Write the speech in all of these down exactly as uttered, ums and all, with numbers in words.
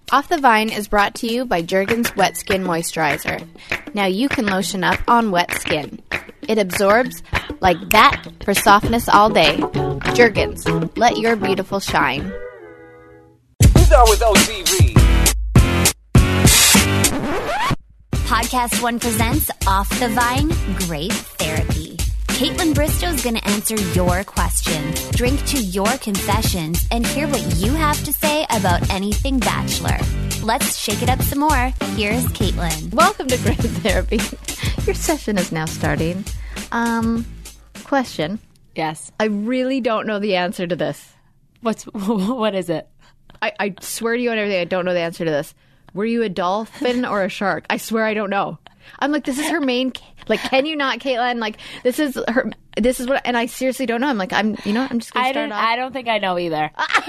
Off the Vine is brought to you by Jergens Wet Skin Moisturizer. Now you can lotion up on wet skin. It absorbs like that for softness all day. Jergens, let your beautiful shine. Who's on with O T V? Podcast One presents Off the Vine, Great Therapy. Caitlin Bristow's going to answer your questions, drink to your confessions, and hear what you have to say about anything Bachelor. Let's shake it up some more. Here's Caitlin. Welcome to Great Therapy. Your session is now starting. Um, question. Yes. I really don't know the answer to this. What's what is it? I, I swear to you on everything, I don't know the answer to this. Were you a dolphin or a shark? I swear I don't know. I'm like, this is her main, like, can you not, Caitlin? Like, this is her, this is what, and I seriously don't know. I'm like, I'm, you know, I'm just going to start off. I don't think I know either.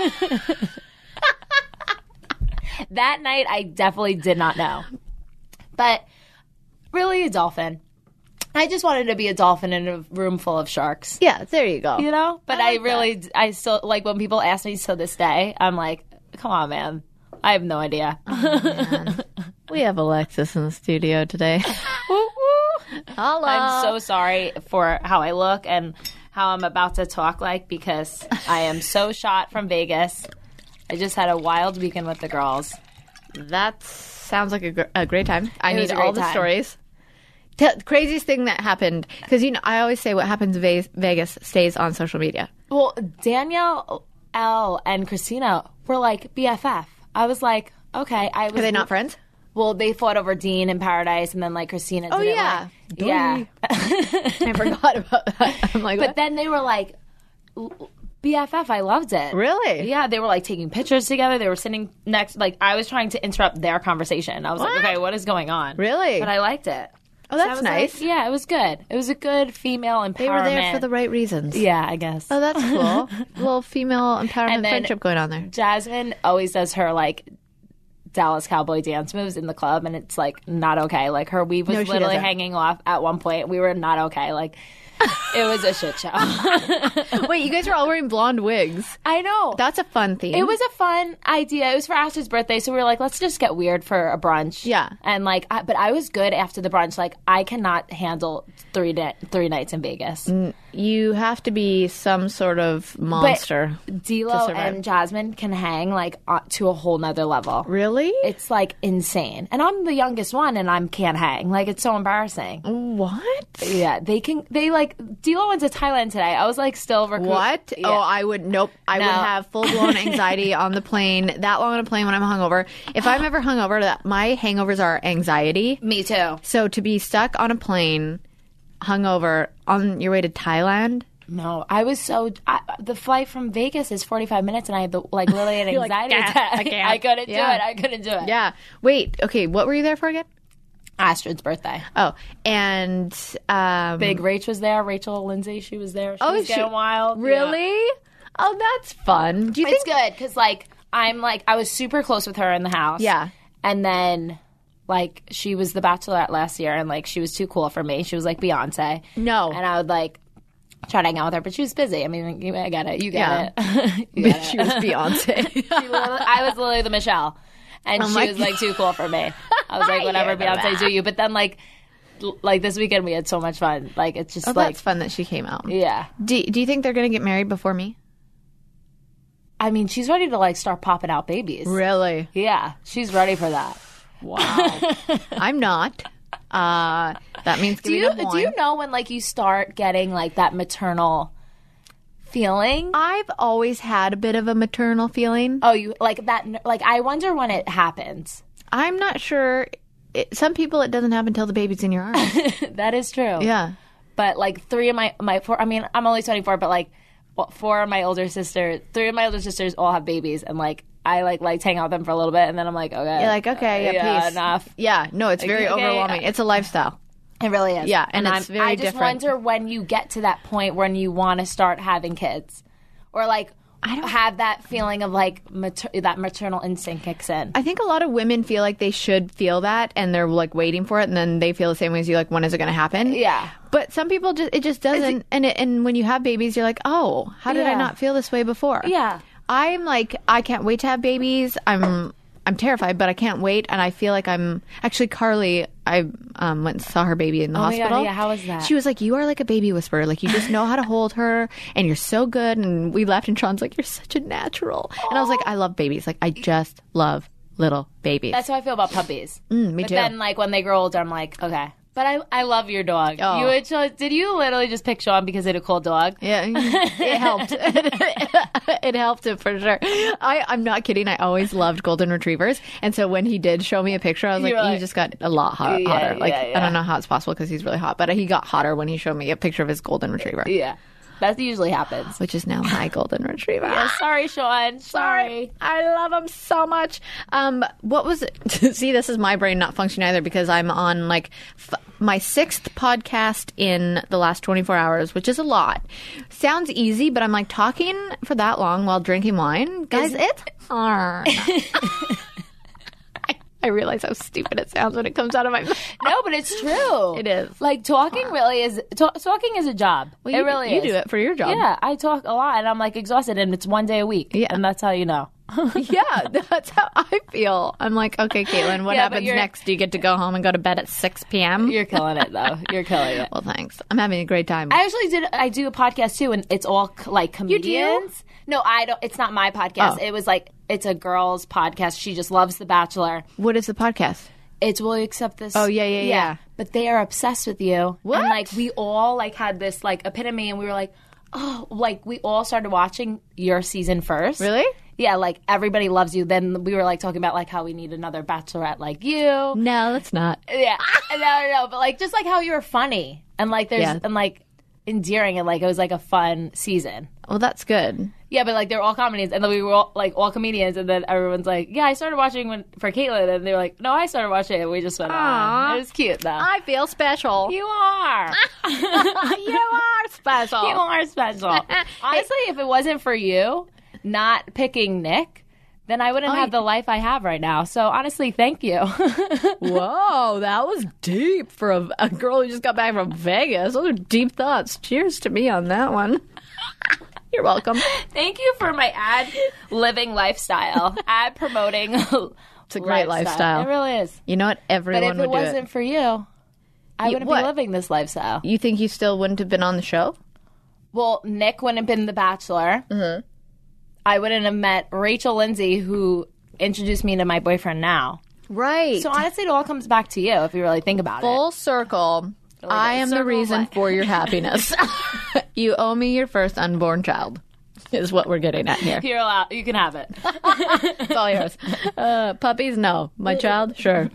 That night, I definitely did not know. But really a dolphin. I just wanted to be a dolphin in a room full of sharks. Yeah, there you go. You know? But I, I, like really, that. I still, like, when people ask me to this day, I'm like, come on, man. I have no idea. Oh, man. We have Alexis in the studio today. Woo, woo. Hello. I'm so sorry for how I look and how I'm about to talk like because I am so shot from Vegas. I just had a wild weekend with the girls. That sounds like a, gr- a great time. I It was need a great all the time. stories. T- craziest thing that happened, because, you know, I always say what happens in Ve- Vegas stays on social media. Well, Danielle, Elle, and Christina were like B F F. I was like, okay. I was, Are they not friends? Well, they fought over Dean in Paradise, and then like Christina. Oh, didn't yeah. like, yeah. I forgot about that. I'm like, But what? then they were like B F F. I loved it. Really? Yeah, they were like taking pictures together. They were sitting next. Like I was trying to interrupt their conversation. I was What? like, okay, what is going on? Really? But I liked it. Oh, So I that's was nice. like, yeah, it was good. It was a good female empowerment. They were there for the right reasons. Yeah, I guess. Oh, that's cool. A little female empowerment And then- friendship going on there. Jasmine always does her like Dallas Cowboy dance moves in the club, and it's like not okay. Like her weave was No, she literally doesn't. hanging off at one point. We were not okay. Like it was a shit show. Wait, you guys are all wearing blonde wigs. I know. That's a fun theme. It was a fun idea. It was for Ashley's birthday, so we were like, let's just get weird for a brunch. Yeah. And like, I, but I was good after the brunch. Like, I cannot handle three di- three nights in Vegas. You have to be some sort of monster. to D'Lo survive. and Jasmine can hang like uh, to a whole nother level. Really? It's like insane. And I'm the youngest one, and I can't hang. Like, it's so embarrassing. What? Yeah, they can. They like D'Lo went to Thailand today. I was like, still recruiting. What? Yeah. Oh, I would. Nope. I No. would have full blown anxiety on the plane. That long on a plane when I'm hungover. If I'm ever hungover, that my hangovers are anxiety. Me too. So to be stuck on a plane, hungover on your way to Thailand. No, I was so. I, the flight from Vegas is forty-five minutes, and I had the, like literally an You're like, anxiety "Can't, attack. I can't." I couldn't Yeah. do it. I couldn't do it. Yeah. Wait. Okay. What were you there for again? Astrid's birthday. Oh, and um, Big Rach was there. Rachel Lindsay, she was there. She Oh, was she- getting wild. Really? Yeah. Oh, that's fun. Do you It's think? good because like I'm like I was super close with her in the house. Yeah. and then. Like, she was the Bachelorette last year, and, like, she was too cool for me. She was, like, Beyonce. No. And I would, like, try to hang out with her, but she was busy. I mean, you- I get it. You get Yeah. it. You get She it. was Beyonce. She literally- I was literally the Michelle. And Oh she my was, like, too cool for me. I was like, whatever, You're the Beyonce, best. do you. But then, like, l- like this weekend, we had so much fun. Like, it's just, Oh, like, that's fun that she came out. yeah. Do, do you think they're going to get married before me? I mean, she's ready to, like, start popping out babies. Really? Yeah, she's ready for that. Wow. I'm not. Uh, that means Do giving you a boy. do you know when like you start getting like that maternal feeling? I've always had a bit of a maternal feeling. Oh, you like that? Like I wonder when it happens. I'm not sure. It, some people, it doesn't happen until the baby's in your arms. That is true. Yeah. But like three of my my four. I mean, I'm only twenty-four, but like well, four of my older sisters, three of my older sisters all have babies, and like I like like hang out with them for a little bit, and then I'm like, okay, You're like, okay, yeah, yeah, peace. enough. Yeah, no, it's very okay, overwhelming. It's a lifestyle. It really is. Yeah, and it's I'm, very I just different. wonder when you get to that point when you want to start having kids, or like I don't- have that feeling of like mater- that maternal instinct kicks in. I think a lot of women feel like they should feel that, and they're like waiting for it, and then they feel the same way as you. Like, when is it going to happen? Yeah. But some people just it just doesn't, and it, and when you have babies, you're like, oh, how did I Yeah. not feel this way before? Yeah. I'm like, I can't wait to have babies. I'm I'm terrified, but I can't wait. And I feel like I'm actually Carly. I um, went and saw her baby in the Oh my hospital. God, yeah, how was that? She was like, "You are like a baby whisperer. Like you just know how to hold her, and you're so good." And we left, and Sean's like, "You're such a natural." And I was like, "I love babies. Like I just love little babies." That's how I feel about puppies. Mm, me but too. then, like, when they grow older, I'm like, okay. But I, I love your dog. Oh. You would cho- did you literally just pick Sean because he had a cool dog? Yeah, it helped. It helped it for sure. I, I'm not kidding. I always loved golden retrievers, and so when he did show me a picture, I was like, You were he like- just got a lot hot, Yeah, hotter. Like yeah, I yeah. don't know how it's possible because he's really hot, but he got hotter when he showed me a picture of his golden retriever, Yeah. That usually happens. which is now my golden retriever. Yeah, sorry, Sean. Sorry. I love him so much. Um, what was it? See, this is my brain not functioning either because I'm on like f- my sixth podcast in the last twenty-four hours, which is a lot. Sounds easy, but I'm like talking for that long while drinking wine. Guys, it's hard. I realize how stupid it sounds when it comes out of my mouth. No, but it's true. It is. Like, talking really is, ta- talking is a job. Well, it you, really you is. do it for your job. Yeah, I talk a lot, and I'm, like, exhausted, and it's one day a week. Yeah. And that's how you know. Yeah, that's how I feel. I'm like, okay, Caitlin, what Yeah, but happens you're- next? Do you get to go home and go to bed at six p.m.? You're killing it, though. You're killing it. Well, thanks. I'm having a great time. I actually did. I do a podcast too, and it's all c- like do? comedians. No, I don't. It's not my podcast. Oh. It was like it's a girl's podcast. She just loves The Bachelor. What is the podcast? It's will you accept this? Oh, yeah, yeah, yeah. But they are obsessed with you. What? And like we all like had this like epitome, and we were like, oh, like we all started watching your season first. Really? Yeah, like everybody loves you. Then we were like talking about like how we need another bachelorette like you. No, that's not. Yeah, no, no, no, but like just like how you were funny and like there's Yeah. and like endearing and like it was like a fun season. Well, that's good. Yeah, but like they were all comedians, and then we were all, like all comedians, and then everyone's like, "Yeah, I started watching when, for Caitlin," and they were like, "No, I started watching it." And we just went Aw. on. It was cute though. I feel special. you are, you are special. you are special. Honestly, if it wasn't for you not picking Nick, then I wouldn't Oh, have the life I have right now. So honestly, thank you. Whoa, that was deep for a, a girl who just got back from Vegas. Those are deep thoughts. Cheers to me on that one. You're welcome. Thank you for my ad living lifestyle, ad promoting. It's a great lifestyle. It really is. You know what? But Everyone if it would do wasn't it. for you, I You- wouldn't what? be living this lifestyle. You think you still wouldn't have been on the show? Well, Nick wouldn't have been The Bachelor. Mm-hmm. I wouldn't have met Rachel Lindsay, who introduced me to my boyfriend now. Right. So honestly, it all comes back to you if you really think about it. Full circle. I am the circle reason what? for your happiness. You owe me your first unborn child, is what we're getting at here. You're allowed. You can have it. It's all yours. Uh, puppies, no. My child, sure.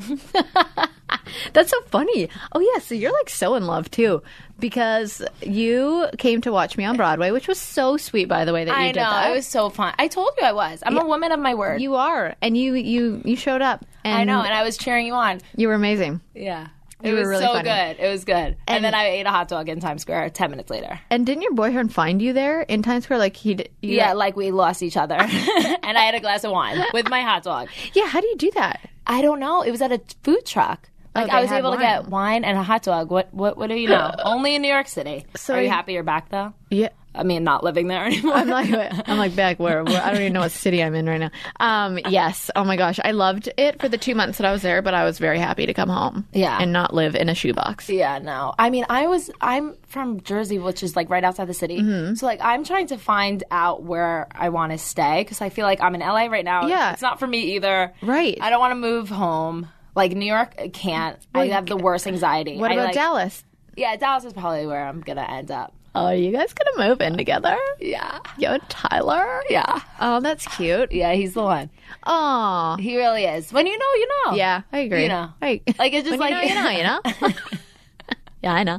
That's so funny. Oh, yeah. So you're like so in love too, because you came to watch me on Broadway, which was so sweet, by the way, that you I did know. that. It was so fun. I told you I was. I'm a woman of my word. You are, and you you you showed up. And I know, and I was cheering you on. you were amazing. Yeah. It You were was really so funny. good. It was good. And, And- then I ate a hot dog in Times Square ten minutes later. And didn't your boyfriend find you there in Times Square? Like he, did, you Yeah, like we lost each other. And I had a glass of wine with my hot dog. yeah. How do you do that? I don't know. It was at a food truck. Like they I was had able to wine. get wine and a hot dog. What what what do you know? Only in New York City. So Are you you- happy you're back though? Yeah. I mean, not living there anymore. I'm like, I'm like back where, where I don't even know what city I'm in right now. Um, yes. Oh my gosh, I loved it for the two months that I was there, but I was very happy to come home. Yeah. and not live in a shoebox. Yeah, no. I mean, I was. I'm from Jersey, which is like right outside the city. Mm-hmm. So like, I'm trying to find out where I want to stay because I feel like I'm in L A right now. Yeah. it's not for me either. Right. I don't want to move home. Like New York, I can't. I have the worst anxiety. What I, about like, Dallas? Yeah, Dallas is probably where I'm gonna end up. Oh, are you guys gonna move in together? Yeah, Yo, Tyler. yeah, Oh, that's cute. yeah. He's the one. Oh, He really is. When you know, you know. yeah, I agree. You know. right? Like it's just When like you know, you know, you know. Yeah, I know.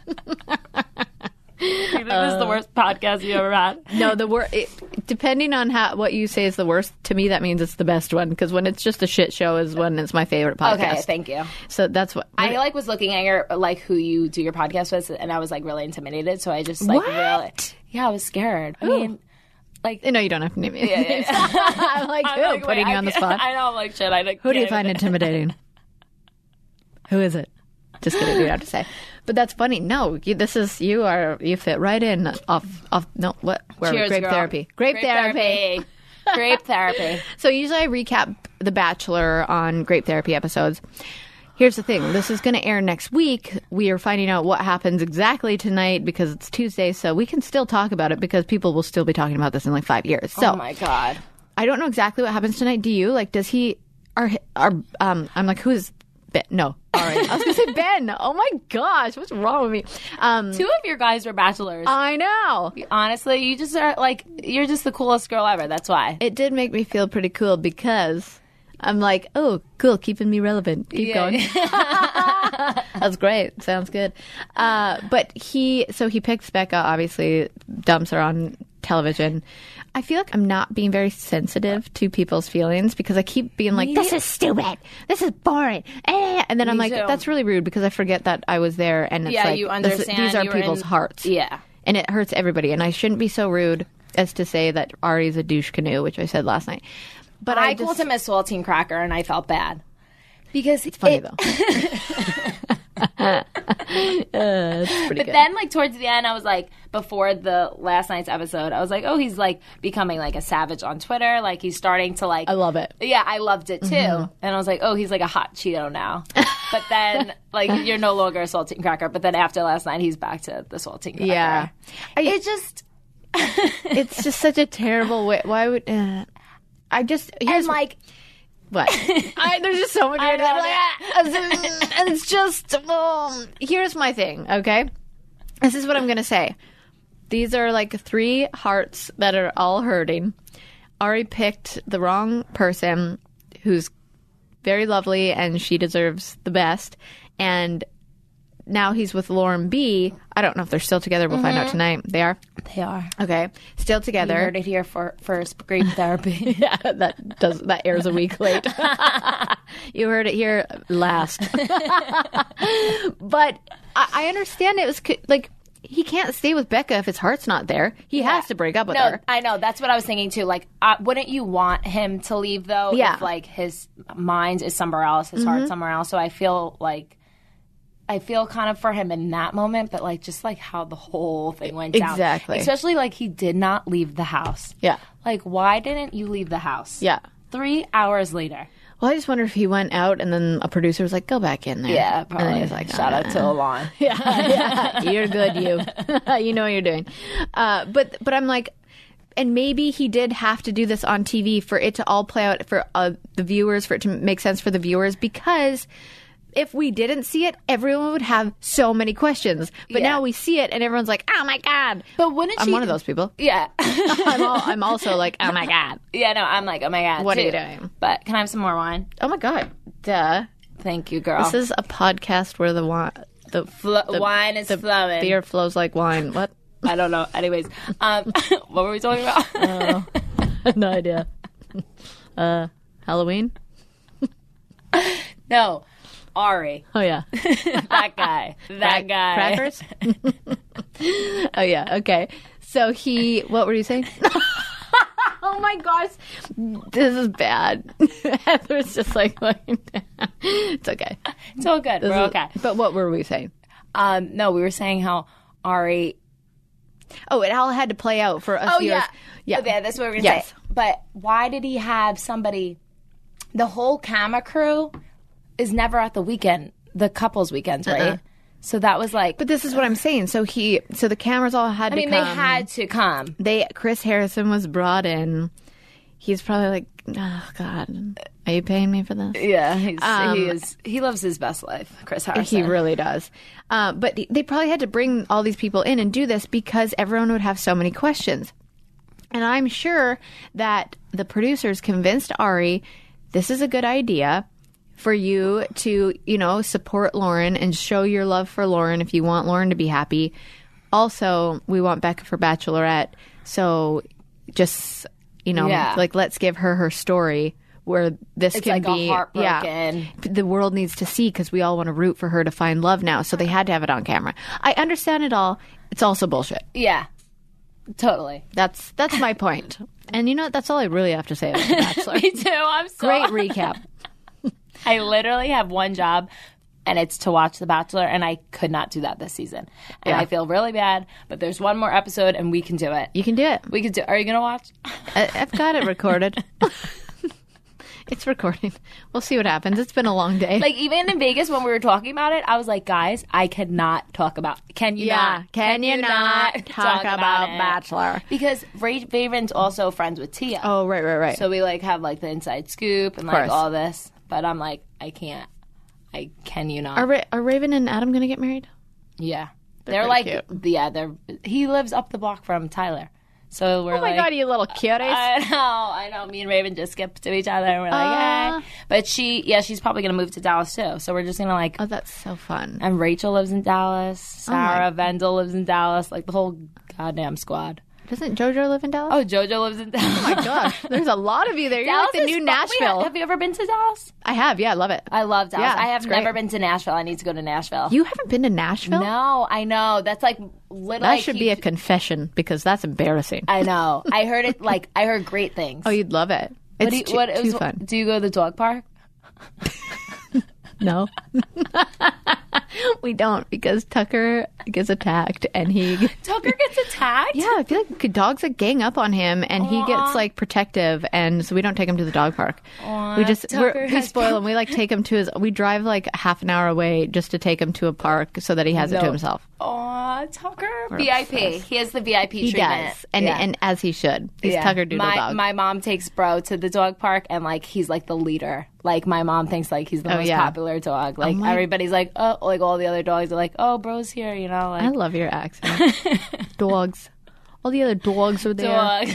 You think this is the worst podcast you ever had? No, the worst. Depending on how what you say is the worst, to me that means it's the best one. Because when it's just a shit show, is when it's my favorite podcast. Okay, thank you. So that's what I like was looking at your like who you do your podcast with, and I was like really intimidated. So I just like What? really, yeah, I was scared. I mean, like, No, you don't have to name me. yeah, yeah, yeah. I'm like, I'm who? like, Putting wait, you I on the can't- spot. I know, I'm like shit. I like, Who do you can't find even- intimidating? Who is it? Just kidding. You don't have to say. But that's funny. No, you, this is you are you fit right in off off. No, what? Where are we? Cheers, grape girl. therapy. Grape, therapy. Grape therapy. So usually I recap The Bachelor on Grape Therapy episodes. Here's the thing. This is going to air next week. We are finding out what happens exactly tonight because it's Tuesday, so we can still talk about it because people will still be talking about this in like five years. So Oh, my God. I don't know exactly what happens tonight. Do you? Like, does he... Are, are, um, I'm like, who's... Ben? No. All right. I was going to say Ben. Oh, my gosh. What's wrong with me? Um, Two of your guys were bachelors. I know. Honestly, you just are like, you're just the coolest girl ever. That's why. It did make me feel pretty cool because I'm like, oh, cool, keeping me relevant. Keep Yeah. going. That's great. Sounds good. Uh, but he, so he picks Becca, obviously, dumps her on television. I feel like I'm not being very sensitive to people's feelings because I keep being like, this is stupid. This is boring. Eh. And then I'm Me like, too. that's really rude because I forget that I was there and it's Yeah, like, you this- understand. these are You were people's in- hearts. Yeah. And it hurts everybody. And I shouldn't be so rude as to say that Ari's a douche canoe, which I said last night. But I, I, just, called him a saltine cracker, and I felt bad. Because it's funny it- though. uh, it's pretty But good. then, like, towards the end, I was like, before the last night's episode, I was like, oh, he's, like, becoming, like, a savage on Twitter. Like, he's starting to, like... I love it. Yeah, I loved it, too. Mm-hmm. And I was like, oh, he's, like, a hot Cheeto now. But then, like, you're no longer a saltine cracker. But then after last night, he's back to the saltine cracker. Yeah. I- It just... It's just such a terrible way. Why would... Uh, I just... Here's And, like... What? I, there's just so many. I I'm know, like, ah, and it's just. Um, here's my thing. Okay, this is what I'm gonna say. These are like three hearts that are all hurting. Ari picked the wrong person, who's very lovely and she deserves the best. And now he's with Lauren B. I don't know if they're still together. We'll find out tonight. They are. They are. Okay, still You together. heard it here for first. Grape therapy. Yeah, that does that airs a week late. You heard it here last. But I, I understand it was c- like he can't stay with Becca if his heart's not there. He has to break up with No, her. I know. That's what I was thinking too. Like, uh, wouldn't you want him to leave though? Yeah. If like his mind is somewhere else, his heart somewhere else. So I feel like. I feel kind of for him in that moment, but like just like how the whole thing went down. Exactly. Especially like he did not leave the house. Yeah. Like, why didn't you leave the house? Yeah. Three hours later. Well, I just wonder if he went out and then a producer was like, "Go back in there." Yeah, And probably. then he's like, Shout out to "Ah." Alon. Yeah, yeah, you're good, you. You know what you're doing. Uh, but but I'm like, and maybe he did have to do this on T V for it to all play out for uh, the viewers, for it to make sense for the viewers, because if we didn't see it, everyone would have so many questions. But Yeah. now we see it, and everyone's like, "Oh my god!" But wouldn't I'm she? one of those people. Yeah. I'm, all, I'm also like, "Oh my god!" Yeah, no, I'm like, oh my God. What are too. you doing? But can I have some more wine? Oh my god! Duh. Thank you, girl. This is a podcast where the wine, the, Flo- the wine is the flowing. beer flows like wine. What? I don't know. Anyways, um, what were we talking about? No idea. Uh, Halloween? No, Ari, Oh yeah. that guy, that guy. Crackers? Oh yeah. Okay. So he. What were you saying? Oh my gosh, this is bad. Heather's just like, it's okay. It's all good. This We're is- okay. But what were we saying? Um, no, we were saying how Ari. Oh, it all had to play out for us Oh viewers. yeah, Yeah. Okay, that's what we we're gonna Yes. say. But why did he have somebody? The whole camera crew is never at the weekend, the couples weekends, right? Uh-uh. So that was like. But this is what I'm saying. So he. So the cameras all had I to mean, come. they had to come. They Chris Harrison was brought in. He's probably like, oh God, are you paying me for this? Yeah, he's, Um, he is. He lives his best life, Chris Harrison. He really does. Uh, but they probably had to bring all these people in and do this because everyone would have so many questions. And I'm sure that the producers convinced Ari, this is a good idea for you to, you know, support Lauren and show your love for Lauren if you want Lauren to be happy. Also, we want Becca for Bachelorette. So just, you know, Yeah. like let's give her her story where this It's can like a be heartbroken- yeah, the world needs to see because we all want to root for her to find love now. So they had to have it on camera. I understand it all. It's also bullshit. Yeah, totally. That's that's my point. And you know what? That's all I really have to say about The Bachelor. Me too. I'm so Great recap. I literally have one job and it's to watch The Bachelor, and I could not do that this season. And Yeah. I feel really bad, but there's one more episode, and we can do it. You can do it. We could do Are you going to watch? I, I've got it recorded. It's recording. We'll see what happens. It's been a long day. Like, even in Vegas when we were talking about it, I was like, guys, I cannot talk about Can you yeah. not? Can, you not talk, about, it? Bachelor? Because Ray- Raven's also friends with Tia. Oh, right, right, right. So we, like, have, like, the inside scoop and, like, course. all this. But I'm like, I can't. I Can you not? Are, Ra- are Raven and Adam going to get married? Yeah. They're, pretty like, yeah, they're, he lives up the block from Tyler. So we're Oh, my like, God, you little cuties. I know, I know. Me and Raven just skipped to each other, and we're like, Aw. hey. But she, yeah, she's probably gonna move to Dallas too. So we're just gonna like, Oh, that's so fun. and Rachel lives in Dallas. Sarah my- Vendel lives in Dallas. Like the whole goddamn squad. Doesn't JoJo live in Dallas? Oh, JoJo lives in Dallas. Oh, my gosh. There's a lot of you there. You're Dallas like the is new fun. Nashville. Wait, have you ever been to Dallas? I have. Yeah, I love it. I love Dallas. Yeah, I have it's great. never been to Nashville. I need to go to Nashville. You haven't been to Nashville? No, I know. That's like literally. That should be a confession because that's embarrassing. I know. I heard it. Like I heard great things. Oh, you'd love it. What It's do you, too, what too is- fun. Do you go to the dog park? No. We don't because Tucker gets attacked and he Tucker gets attacked. Yeah, I feel like dogs like gang up on him and he gets like protective and so we don't take him to the dog park. we just Tucker we're, we has spoil him. We like take him to his we drive like half an hour away just to take him to a park so that he has it to No. himself. Aw, Tucker. V I P. He has the V I P He treatment. does. And Yeah. and as he should. He's Yeah. Tucker Doodle my, Dog. My mom takes Bro to the dog park and like he's like the leader. Like my mom thinks like he's the Oh, most yeah. popular dog. Like my- everybody's like, oh, like all the other dogs are like, oh, Bro's here, you know, I like love your accent. Dogs. All the other dogs are there. dog.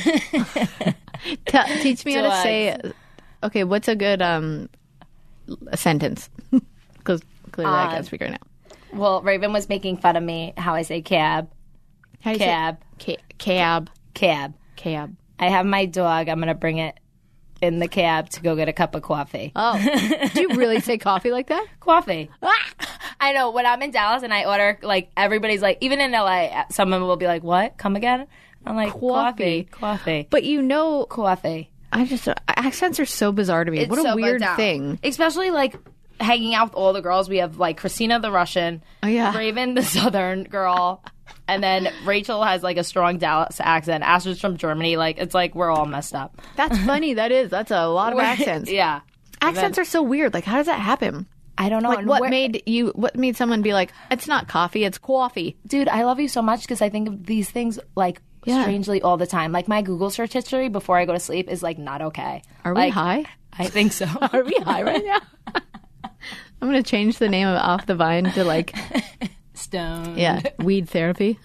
Te- teach me how to Dogs. say. Okay, what's a good um a sentence? Because clearly I Uh, can't speak right now. Well, Raven was making fun of me how I say cab, How do you cab, say ca- cab? cab. Cab. I have my dog. I'm gonna bring it in the cab to go get a cup of coffee. Oh, do you really say coffee like that? Coffee. I know. When I'm in Dallas and I order, like, everybody's like, even in L A, someone will be like, what? Come again? I'm like, Coffee. coffee. Coffee. But you know, Coffee. I just accents are so bizarre to me. It's what a so weird bizarre. thing. Especially, like, hanging out with all the girls. We have, like, Christina the Russian, Oh, yeah. Raven the Southern girl, and then Rachel has, like, a strong Dallas accent. Astrid's from Germany. Like, it's like we're all messed up. That's funny. That is. That's a lot of accents. Yeah. Accents are so weird. Like, how does that happen? I don't know. Like, And what where- made you? What made someone be like, it's not coffee, it's coffee? Dude, I love you so much because I think of these things like Yeah. strangely all the time. Like my Google search history before I go to sleep is like not okay. Are we Like, high? I think so. Are we high right now? I'm gonna change the name of Off the Vine to like, Stone. yeah, weed therapy.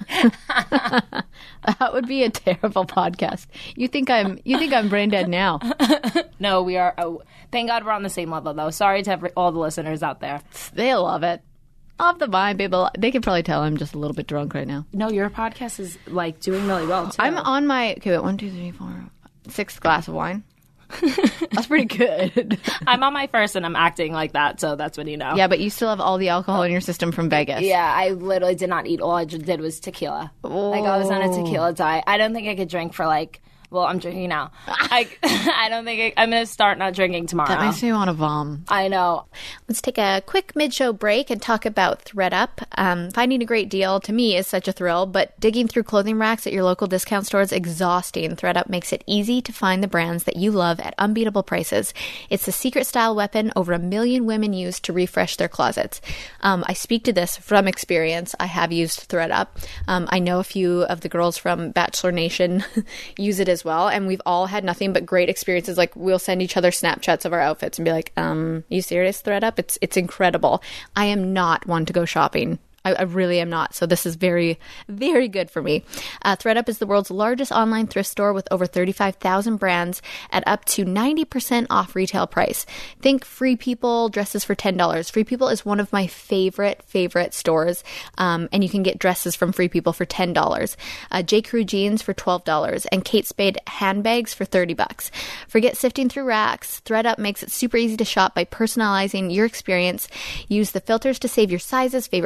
That would be a terrible podcast. You think I'm? You think I'm brain dead now? No, we are. Oh, thank God we're on the same level though. Sorry to every, all the listeners out there. They love it. Off the Vine, people. They can probably tell I'm just a little bit drunk right now. No, your podcast is like doing really well too. I'm on my okay. Wait, one, two, three, four, sixth glass of wine. That's pretty good. I'm on my first and I'm acting like that, so that's when you know. Yeah, but you still have all the alcohol in your system from Vegas. Yeah, I literally did not eat. All I just did was tequila. Like I was on a tequila diet. I don't think I could drink for like. Well, I'm drinking now. I I don't think I, I'm going to start not drinking tomorrow. That makes me want to vom. I know. Let's take a quick mid-show break and talk about ThreadUp. Um, finding a great deal, to me, is such a thrill, but digging through clothing racks at your local discount store is exhausting. ThreadUp makes it easy to find the brands that you love at unbeatable prices. It's the secret style weapon over a million women use to refresh their closets. Um, I speak to this from experience. I have used ThreadUp. Um, I know a few of the girls from Bachelor Nation use it as well, and we've all had nothing but great experiences. Like, we'll send each other Snapchats of our outfits and be like, um, you serious, ThreadUp? It's it's incredible. I am not one to go shopping. I, I really am not. So this is very, very good for me. Uh, ThreadUp is the world's largest online thrift store with over thirty-five thousand brands at up to ninety percent off retail price. Think Free People dresses for ten dollars. Free People is one of my favorite, favorite stores. Um, and you can get dresses from Free People for ten dollars. Uh, J. Crew jeans for twelve dollars and Kate Spade handbags for thirty bucks. Forget sifting through racks. ThreadUp makes it super easy to shop by personalizing your experience. Use the filters to save your sizes, favorite brands,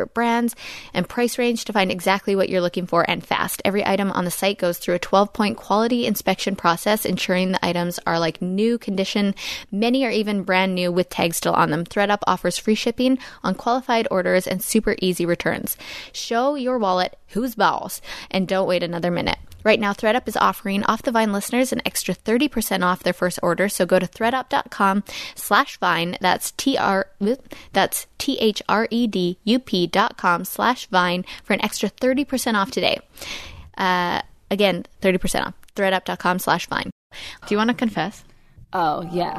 returns and price range to find exactly what you're looking for and fast. Every item on the site goes through a twelve-point quality inspection process, ensuring the items are like new condition. Many are even brand new with tags still on them. ThredUp offers free shipping on qualified orders and super easy returns. Show your wallet who's boss and don't wait another minute. Right now, ThredUp is offering Off the Vine listeners an extra thirty percent off their first order. So go to thredup.com slash Vine. That's T R, that's T H R E D U P dot com slash Vine for an extra thirty percent off today. Uh, again, thirty percent off. thredup.com slash Vine. Do you want to confess? Oh, yeah.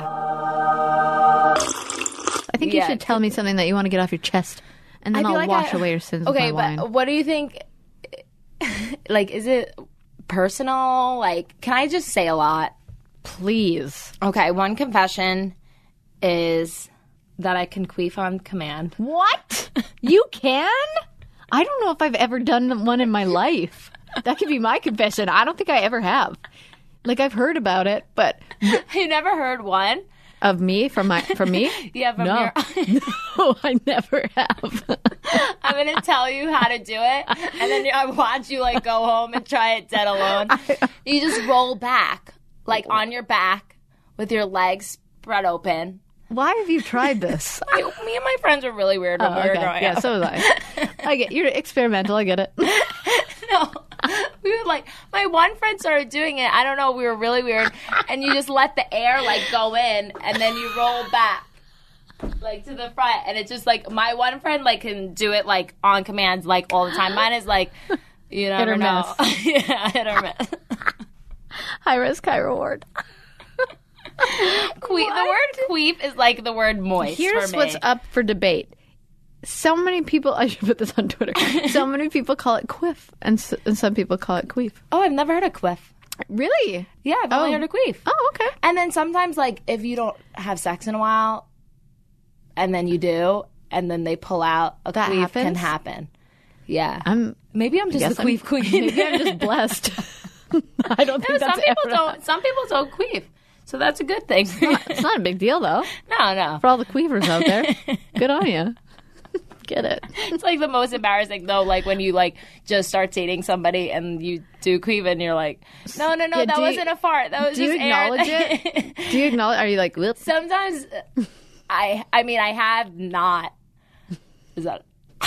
I think Yeah. you should tell me something that you want to get off your chest, and then I I'll feel like wash I- away your sins Okay, with my but wine. what do you think? Like, is it personal? Like, can I just say a lot? Please. Okay, one confession is that I can queef on command. What? You can? I don't know if I've ever done one in my life. That could be my confession. I don't think I ever have. Like, I've heard about it, but You never heard one? of me from my from me? Yeah, from No. your. No, I never have. I'm gonna tell you how to do it, and then I watch you like go home and try it dead alone. You just roll back, like on your back, with your legs spread open. Why have you tried this? I, me and my friends were really weird when Oh, we were okay. growing Yeah, up. so was I. I get you're experimental. I get it. No. We would like, my one friend started doing it. I don't know. We were really weird. And you just let the air like go in and then you roll back like to the front. And it's just like, my one friend like can do it like on command like all the time. Mine is like, you never or know. Yeah, hit or miss. High risk, high reward. Que- the word queef is like the word moist Here's for me. what's up for debate. So many people, I should put this on Twitter. So many people call it quiff, and, s- and some people call it queef. Oh, I've never heard of queef. Really? Yeah, I've only Oh. heard of queef. Oh, okay. And then sometimes, like, if you don't have sex in a while, and then you do, and then they pull out, a That queef can happens? happen. Yeah. I'm. Maybe I'm just guess the I'm- queef queen. Maybe I'm just blessed. I don't think No, that's some people ever- don't. Some people don't queef, so that's a good thing. It's not a big deal though. no, no. For all the queefers out there, good on you. Get it? It's like the most embarrassing though. Like when you like just start dating somebody and you do queef, and you're like, no, no, no, Yeah, that do you- wasn't a fart. That was Do you just air. acknowledge it? Do you acknowledge? Are you like, whoops? Sometimes, I. I mean, I have not. Is that?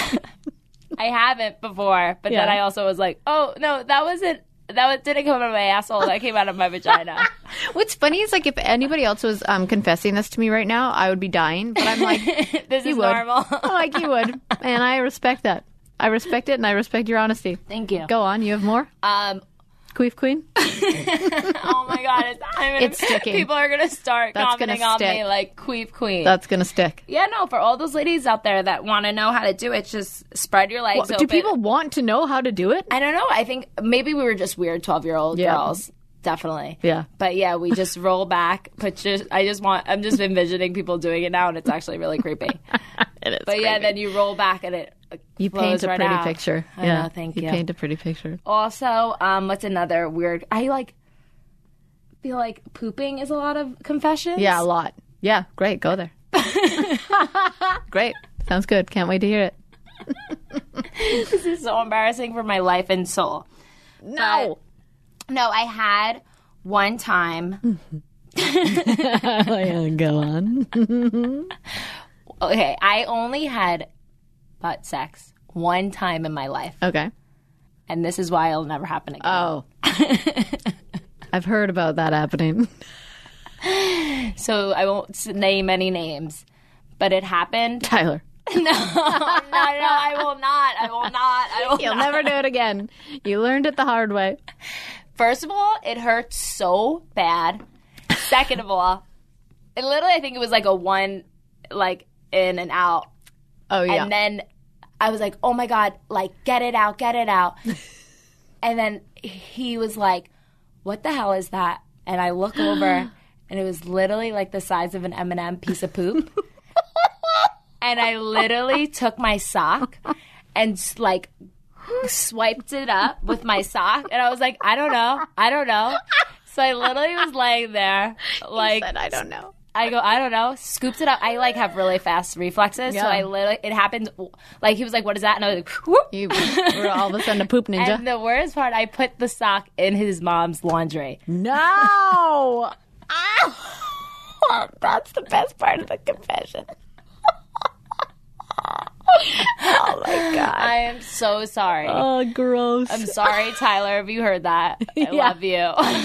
I haven't before, but then Yeah. I also was like, oh no, that wasn't. That was, didn't come out of my asshole. That came out of my vagina. What's funny is like if anybody else was um, confessing this to me right now, I would be dying. But I'm like, This you is would. normal. I'm like, you would, and I respect that. I respect it, and I respect your honesty. Thank you. Go on. You have more? Um. Queef Queen? Oh my god, it's, I'm gonna, It's sticking. People are gonna start That's commenting gonna on stick. me like queef queen. That's gonna stick. yeah, no, for all those ladies out there that want to know how to do it, just spread your legs Well, open. do people want to know how to do it? I don't know. I think maybe we were just weird twelve year old Yeah. girls. Definitely. Yeah. But yeah, we just roll back. Put your, I just want. I'm just envisioning people doing it now, and it's actually really creepy. It is. But yeah, then you roll back and it. uh, you flows paint a right pretty out. picture. I yeah, know, thank you you. paint a pretty picture. Also, um, what's another weird? I like feel like pooping is a lot of confessions. Yeah, a lot. Yeah, great. Go there. Great. Sounds good. Can't wait to hear it. This is so embarrassing for my life and soul. No. No, I had one time. Go on. Okay, I only had butt sex one time in my life, Okay. and this is why it'll never happen again. Oh. I've heard about that happening. So I won't s- name any names, but it happened. Tyler. No, no, no, I will not. I will not. I will You'll not. never do it again. You learned it the hard way. First of all, it hurt so bad. Second of all, it literally, I think it was like a one, like in and out. Oh, yeah. And then I was like, oh my God, like, get it out, get it out. And then he was like, what the hell is that? And I look over, and it was literally like the size of an M and M piece of poop. And I literally took my sock and like swiped it up with my sock. And I was like, I don't know. I don't know. So I literally was laying there like, Said, I don't know. I go, I don't know, scoops it up. I like have really fast reflexes, Yeah. so I literally, it happened, like he was like, what is that? And I was like, whoop. You were all of a sudden a poop ninja. And the worst part, I put the sock in his mom's laundry. No! That's the best part of the confession. Oh my God. I am so sorry. Oh, gross. I'm sorry, Tyler, if you heard that. I Yeah. love you.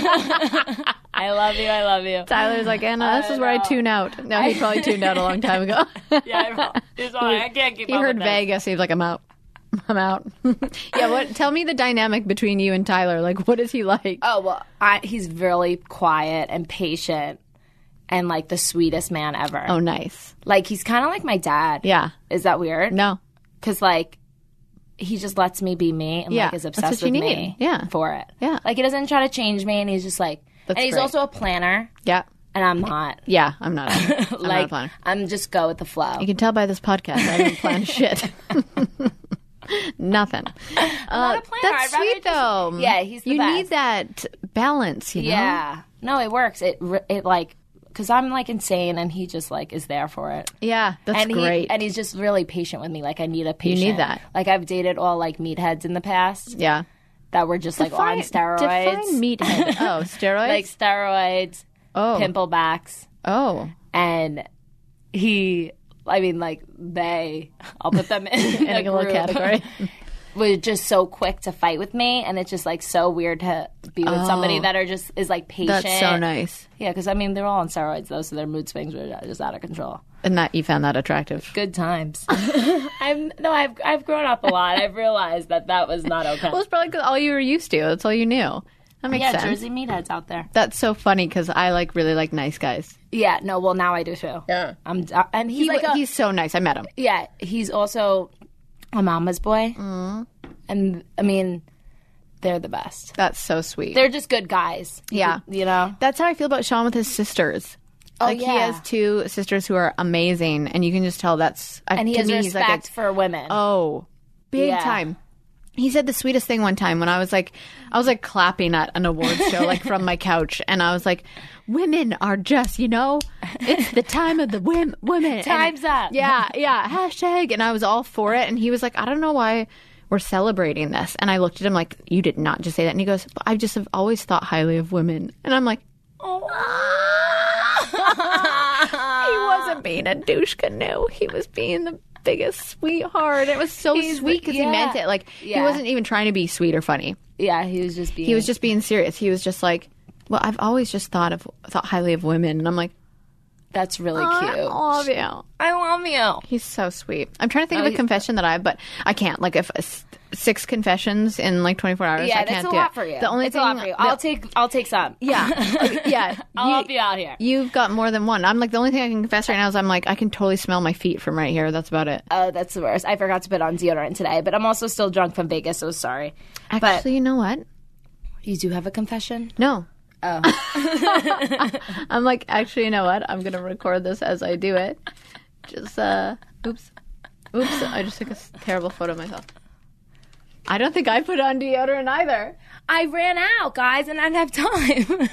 I love you. I love you. Tyler's like, Anna, this I is where I know. tune out. No, he probably tuned out a long time ago. Yeah, I know. He's like, I can't keep He up heard with this. Vegas. He was like, I'm out. I'm out. Yeah, what? Tell me the dynamic between you and Tyler. Like, what is he like? Oh, well, I, he's really quiet and patient and, like, the sweetest man ever. Oh, nice. Like, he's kind of like my dad. Yeah. Is that weird? No. Because, like, he just lets me be me and, Yeah, like, is that's obsessed what with you me need. Yeah. for it. Yeah. Like, he doesn't try to change me, and he's just, like... That's and he's great. also a planner, Yeah. and I'm not. Yeah, I'm not. I'm not a Like, planner. I'm just go with the flow. You can tell by this podcast I don't plan shit. Nothing. I'm Uh, not a planner. that's I'd rather sweet, just- though. Yeah, he's the You best. need that balance, you know? Yeah. No, it works. It, re- it like... Because I'm, like, insane, and he just, like, is there for it. Yeah, that's and great. He, and he's just really patient with me. Like, I need a patient. need that. Like, I've dated all, like, meatheads in the past yeah. that were just, like, on steroids. Define meathead. Oh, steroids? Like, steroids, oh. pimplebacks. Oh. And he, I mean, like, they, I'll put them in, In a a little group, category. was just so quick to fight with me. And it's just, like, so weird to be with somebody that are just, is, like, patient. That's so nice. Yeah, because, I mean, they're all on steroids, though, so their mood swings are just out of control. And that you found that attractive. Good times. I'm no, I've I've grown up a lot. I've realized that that was not okay. Well, it's probably 'cause all you were used to. That's all you knew. That makes yeah, sense. Jersey meatheads out there. That's so funny because I like really like nice guys. Yeah, no, well now I do too. Yeah. I'm uh, and he's He, like a, he's so nice. I met him. yeah, he's also a mama's boy. Mm. And I mean, they're the best. That's so sweet. They're just good guys. Yeah. You know. That's how I feel about Sean with his sisters. Oh, like he yeah. has two sisters who are amazing, and you can just tell that's. And he to has me, respect he's like a, for women. oh, big Yeah. time. He said the sweetest thing one time when I was like, I was like clapping at an awards show, like from my couch, and I was like, "Women are just, you know, it's the time of the wim- women. And- Time's up. Yeah, yeah. Hashtag, and I was all for it, and he was like, "I don't know why we're celebrating this," and I looked at him like, "You did not just say that," and he goes, "I just have always thought highly of women," and I'm like, he wasn't being a douche canoe. He was being the biggest sweetheart. It was so He's- sweet because yeah. he meant it. Like he Yeah. wasn't even trying to be sweet or funny. Yeah, he was just being. He was just being serious. He was just like, "Well, I've always just thought of thought highly of women," and I'm like, That's really "I cute. love you." I love you. He's so sweet. I'm trying to think Oh, of a he- confession that I have, but I can't. Like if a s- six confessions in like twenty-four hours, Yeah, I that's can't a do lot it. for you. The only it's thing a lot for you. that- I'll take. I'll take some. Yeah, yeah. I'll help you out here. You've got more than one. I'm like the only thing I can confess right now is I'm like I can totally smell my feet from right here. That's about it. Oh, that's the worst. I forgot to put on deodorant today, but I'm also still drunk from Vegas, so sorry. Actually, you know what? You do have a confession? No. Oh. I'm like, actually, you know what? I'm gonna record this as I do it. Just uh, oops, oops. I just took a s- terrible photo of myself. I don't think I put on deodorant either. I ran out, guys, and I didn't have time.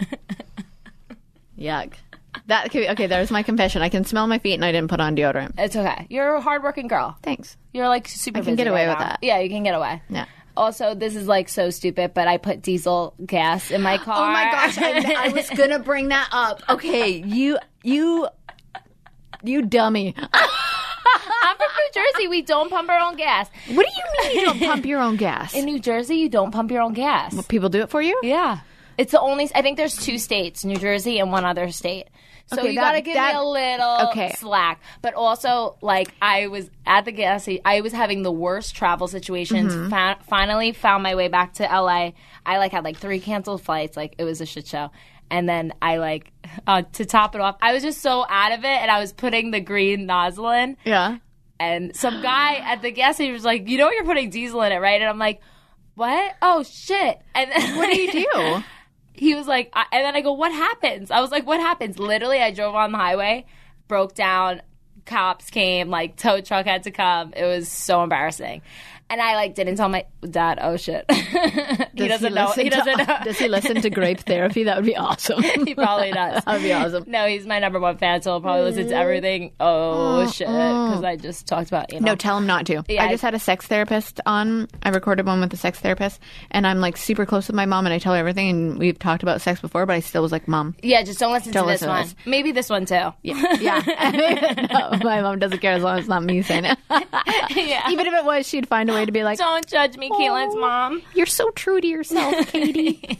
Yuck. That could be, okay. There's my confession. I can smell my feet, and I didn't put on deodorant. It's okay. You're a hardworking girl. Thanks. You're like super. I can busy get away right with now. that. Yeah, you can get away. Yeah. Also, this is like so stupid, but I put diesel gas in my car. Oh my gosh! I, I was gonna bring that up. Okay, you, you, you dummy. I'm from New Jersey. We don't pump our own gas. What do you mean you don't pump your own gas? In New Jersey, you don't pump your own gas. People do it for you? Yeah. It's the only, I think there's two states, New Jersey and one other state. So Okay, you that- got to give that- me a little okay. slack. But also, like, I was at the gas station, I was having the worst travel situations. Mm-hmm. Fa- finally found my way back to L A. I, like, had, like, three canceled flights. Like, it was a shit show. And then I, like, uh, to top it off, I was just so out of it, and I was putting the green nozzle in. Yeah. And some guy at the gas station was like, you know you're putting diesel in it, right? And I'm like, what? Oh, shit. And then, What do you do? He was like, I, and then I go, what happens? I was like, what happens? Literally, I drove on the highway, broke down, cops came, like, tow truck had to come. It was so embarrassing. And I like didn't tell my dad. Oh shit, he Does doesn't know. listen He doesn't to, know. Does he listen to Grape Therapy? That would be awesome. He probably does. That would be awesome. No, he's my number one fan, so he'll probably listen to everything. Oh shit, because I just talked about anal. No, tell him not to. Yeah, I just I- had a sex therapist on. I recorded one with a sex therapist, and I'm like super close with my mom, and I tell her everything. And we've talked about sex before, but I still was like, "Mom, Yeah, just don't listen Don't to this listen to one. this. Maybe this one too. yeah, yeah." No, my mom doesn't care as long as it's not me saying it. Yeah. Even if it was, she'd find a way to be like, Don't judge me, Caitlin's mom. "You're so true to yourself, Katie."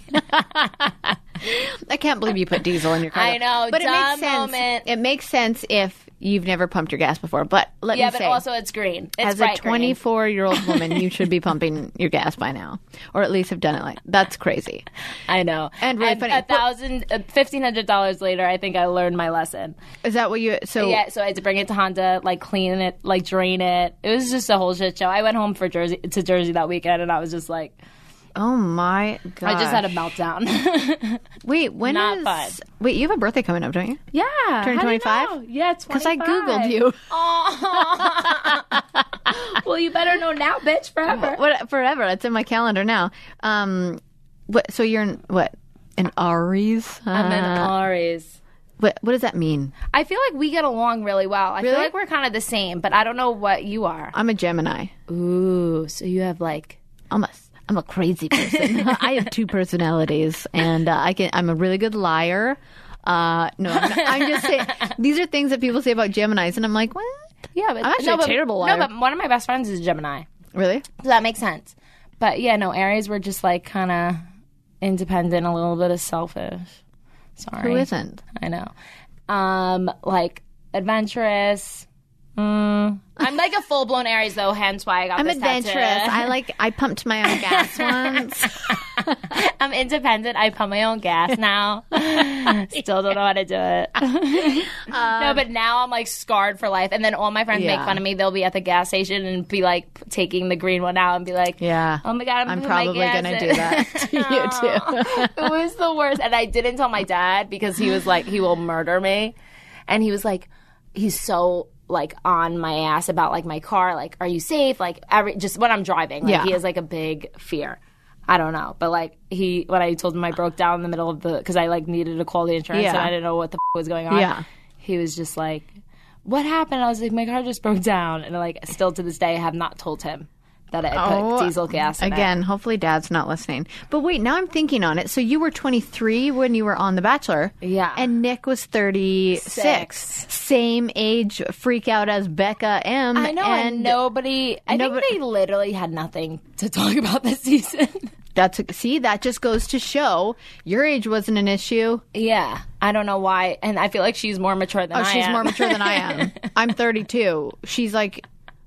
I can't believe you put diesel in your car. I know, but it dumb makes sense. moment. It makes sense if you've never pumped your gas before. But let Yeah, me but say, also it's green. It's as a bright green. twenty-four-year-old woman, you should be pumping your gas by now, or at least have done it. Like that's crazy. I know. And really funny. A thousand, uh, fifteen hundred dollars later, I think I learned my lesson. Is that what you? So Yeah, so I had to bring it to Honda, like clean it, like drain it. It was just a whole shit show. I went home for Jersey to Jersey that weekend, and I was just like, oh my god! I just had a meltdown. Wait, when Not is- fun. Wait, you have a birthday coming up, don't you? Yeah, Turn how do you twenty-five? know? Yeah, Because twenty-five. I googled you. Aw. Well, you better know now, bitch, forever. What forever? It's in my calendar now. Um, what? So you're in, what? An Aries? I'm an Uh, Aries. What? What does that mean? I feel like we get along really well. I Really? feel like we're kind of the same, but I don't know what you are. I'm a Gemini. Ooh, so you have like I'm a I'm a crazy person. I have two personalities, and uh, I can. I'm a really good liar. Uh, no, I'm, not, I'm just saying. These are things that people say about Geminis, and I'm like, what? yeah, but I'm actually no, a but, terrible liar. No, but one of my best friends is a Gemini, Really? so that makes sense. But yeah, no, Aries were just like kind of independent, a little bit of selfish. Sorry, Who isn't? I know. Um, like adventurous. Mm. I'm like a full blown Aries though, hence why I got I'm this adventurous. tattoo. I like. I pumped my own gas once. I'm independent. I pump my own gas now. Still don't know how to do it. no, but now I'm like scarred for life. And then all my friends Yeah. make fun of me. They'll be at the gas station and be like p- taking the green one out and be like, Yeah. oh my God, I'm, I'm putting my probably gas gonna in." do that to you too. It was the worst. And I didn't tell my dad because he was like, he will murder me. And he was like, he's so like on my ass about like my car. Like, are you safe? Like every, just when I'm driving, like Yeah. he has like a big fear. I don't know. But like he, when I told him I broke down in the middle of the, cause I like needed to call the insurance Yeah. and I didn't know what the f- was going on. Yeah. He was just like, what happened? I was like, my car just broke down. And like still to this day, I have not told him that I put diesel gas in it. Again, hopefully Dad's not listening. But wait, now I'm thinking on it. So you were twenty-three when you were on The Bachelor. Yeah. And Nick was thirty-six. Six. Same age freak out as Becca M. I know, and, and nobody. I nobody- think they literally had nothing to talk about this season. that's see, that just goes to show your age wasn't an issue. yeah, I don't know why, and I feel like she's more mature than Oh, I she's am. more mature than I am. I'm thirty-two. She's like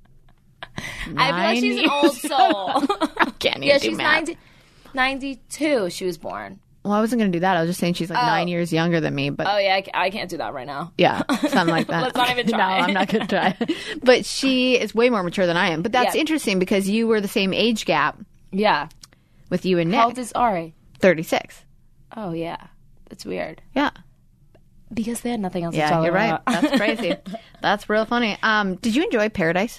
I feel like she's an old soul. I can't even yeah, do she's math. ninety, ninety-two. She was born. Well, I wasn't going to do that. I was just saying she's like nine years younger than me. But Oh yeah, I, ca- I can't do that right now. yeah, something like that. Let's not even try. No, I'm not going to try. But she is way more mature than I am. But that's Yeah. interesting because you were the same age gap Yeah. with you and How Nick. old is Ari? thirty-six. Oh yeah, that's weird. Yeah. Because they had nothing else to Yeah, talk you're right. about. That's crazy. That's real funny. Um, did you enjoy Paradise?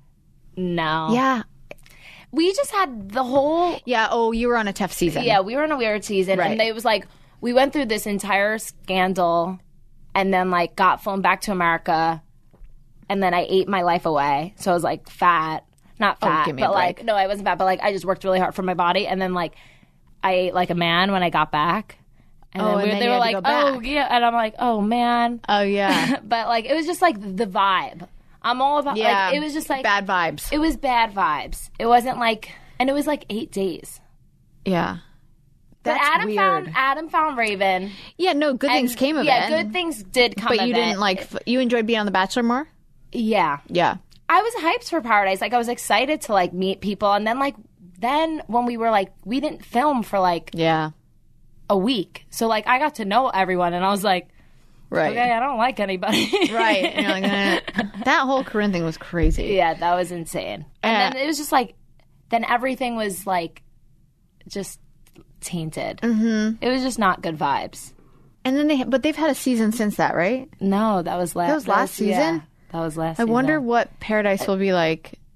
No. Yeah. We just had the whole. Yeah. Oh, you were on a tough season. Yeah, we were in a weird season, Right. and it was like we went through this entire scandal, and then like got flown back to America, and then I ate my life away. So I was like fat, not fat, Oh, give me a but like break. no, I wasn't fat, but like I just worked really hard for my body, and then like I ate like a man when I got back. And Oh, then, we, and then they you were had to like, go "Oh back. yeah," and I'm like, "Oh man," Oh, yeah. but like it was just like the vibe. I'm all about. Yeah. Like, it was just like bad vibes. It was bad vibes. It wasn't like, and it was like eight days. Yeah. But That's Adam weird. found Adam found Raven. Yeah, no, good things And, came of yeah, it. good things did come But of you it. didn't like, f- you enjoyed being on The Bachelor more? Yeah. Yeah. I was hyped for Paradise. Like, I was excited to, like, meet people. And then, like, then when we were, like, we didn't film for, like, Yeah. a week. So, like, I got to know everyone. And I was like, Right. okay, I don't like anybody. Right. And you're like, eh. That whole Corinne thing was crazy. Yeah, that was insane. And Uh, then it was just, like, then everything was, like, just tainted. Mm-hmm. It was just not good vibes. And then they, but they've had a season since that, right? No, that was last. That was last yeah, season? that was last. I season. wonder what Paradise will be like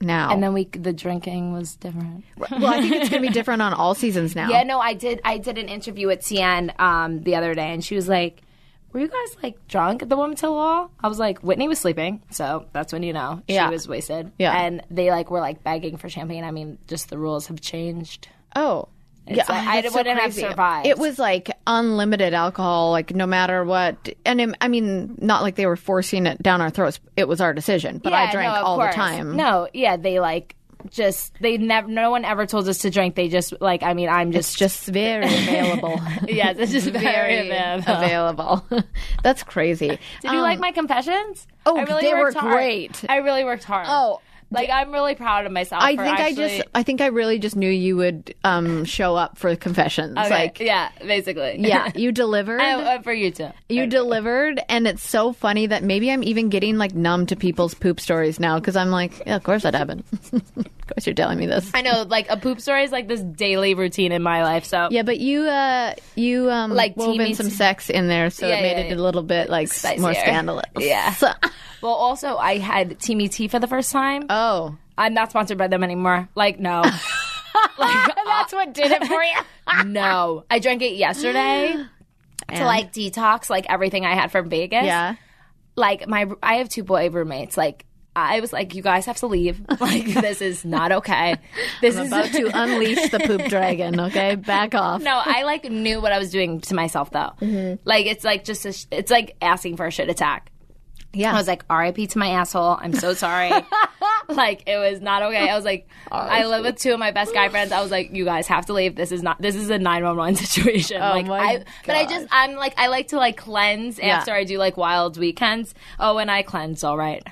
now. And then we the drinking was different. Well, I think it's going to be different on all seasons now. Yeah, no, I did. I did an interview with T N um, the other day, and she was like, "Were you guys like drunk at the Women Tell All?" I was like, "Whitney was sleeping, so that's when you know she Yeah. was wasted." Yeah. and they like were like begging for champagne. I mean, just the rules have changed. Oh. It's yeah, like, I that's wouldn't have crazy. survived. It was like unlimited alcohol, like no matter what. And it- I mean, not like they were forcing it down our throats. It was our decision, but I Yeah, drank no, of all course. the time. No, yeah, they like just they never. No one ever told us to drink. They just like. I mean, I'm just It's just very available. yes, it's just very, available. available. That's crazy. Did you Um, like my confessions? oh, I really they were worked hard. great. I really worked hard. Oh, like I'm really proud of myself. I for think actually, I just, I think I really just knew you would um, show up for confessions. okay, Like, yeah, basically, yeah, you delivered. I, uh, for you too. You delivered, and it's so funny that maybe I'm even getting like numb to people's poop stories now because I'm like, yeah, of course that happened. Of course you're telling me this. I know, like a poop story is like this daily routine in my life. So Yeah, but you uh, you um, Like wove in teammates- some sex in there, so Yeah, it made yeah, it yeah. a little bit like s- more Spicier. scandalous. Yeah. So- well, also I had Teamy Tea for the first time. oh, I'm not sponsored by them anymore. Like no, like, that's what did it for you. no. I drank it yesterday to And? like detox like everything I had from Vegas. Yeah. Like my I have two boy roommates. Like I was like, you guys have to leave. Like this is not okay. This I'm is about to unleash the poop dragon. Okay, back off. No, I like knew what I was doing to myself though. Mm-hmm. Like it's like just a sh- it's like asking for a shit attack. Yeah, I was like, R I P to my asshole. I'm so sorry. Like it was not okay. I was like, I live with two of my best guy friends. I was like, you guys have to leave. This is not. This is a nine one one situation. Oh like my I, but I gosh. just I'm like I like to like cleanse Yeah. after I do like wild weekends. Oh, and I cleanse all right.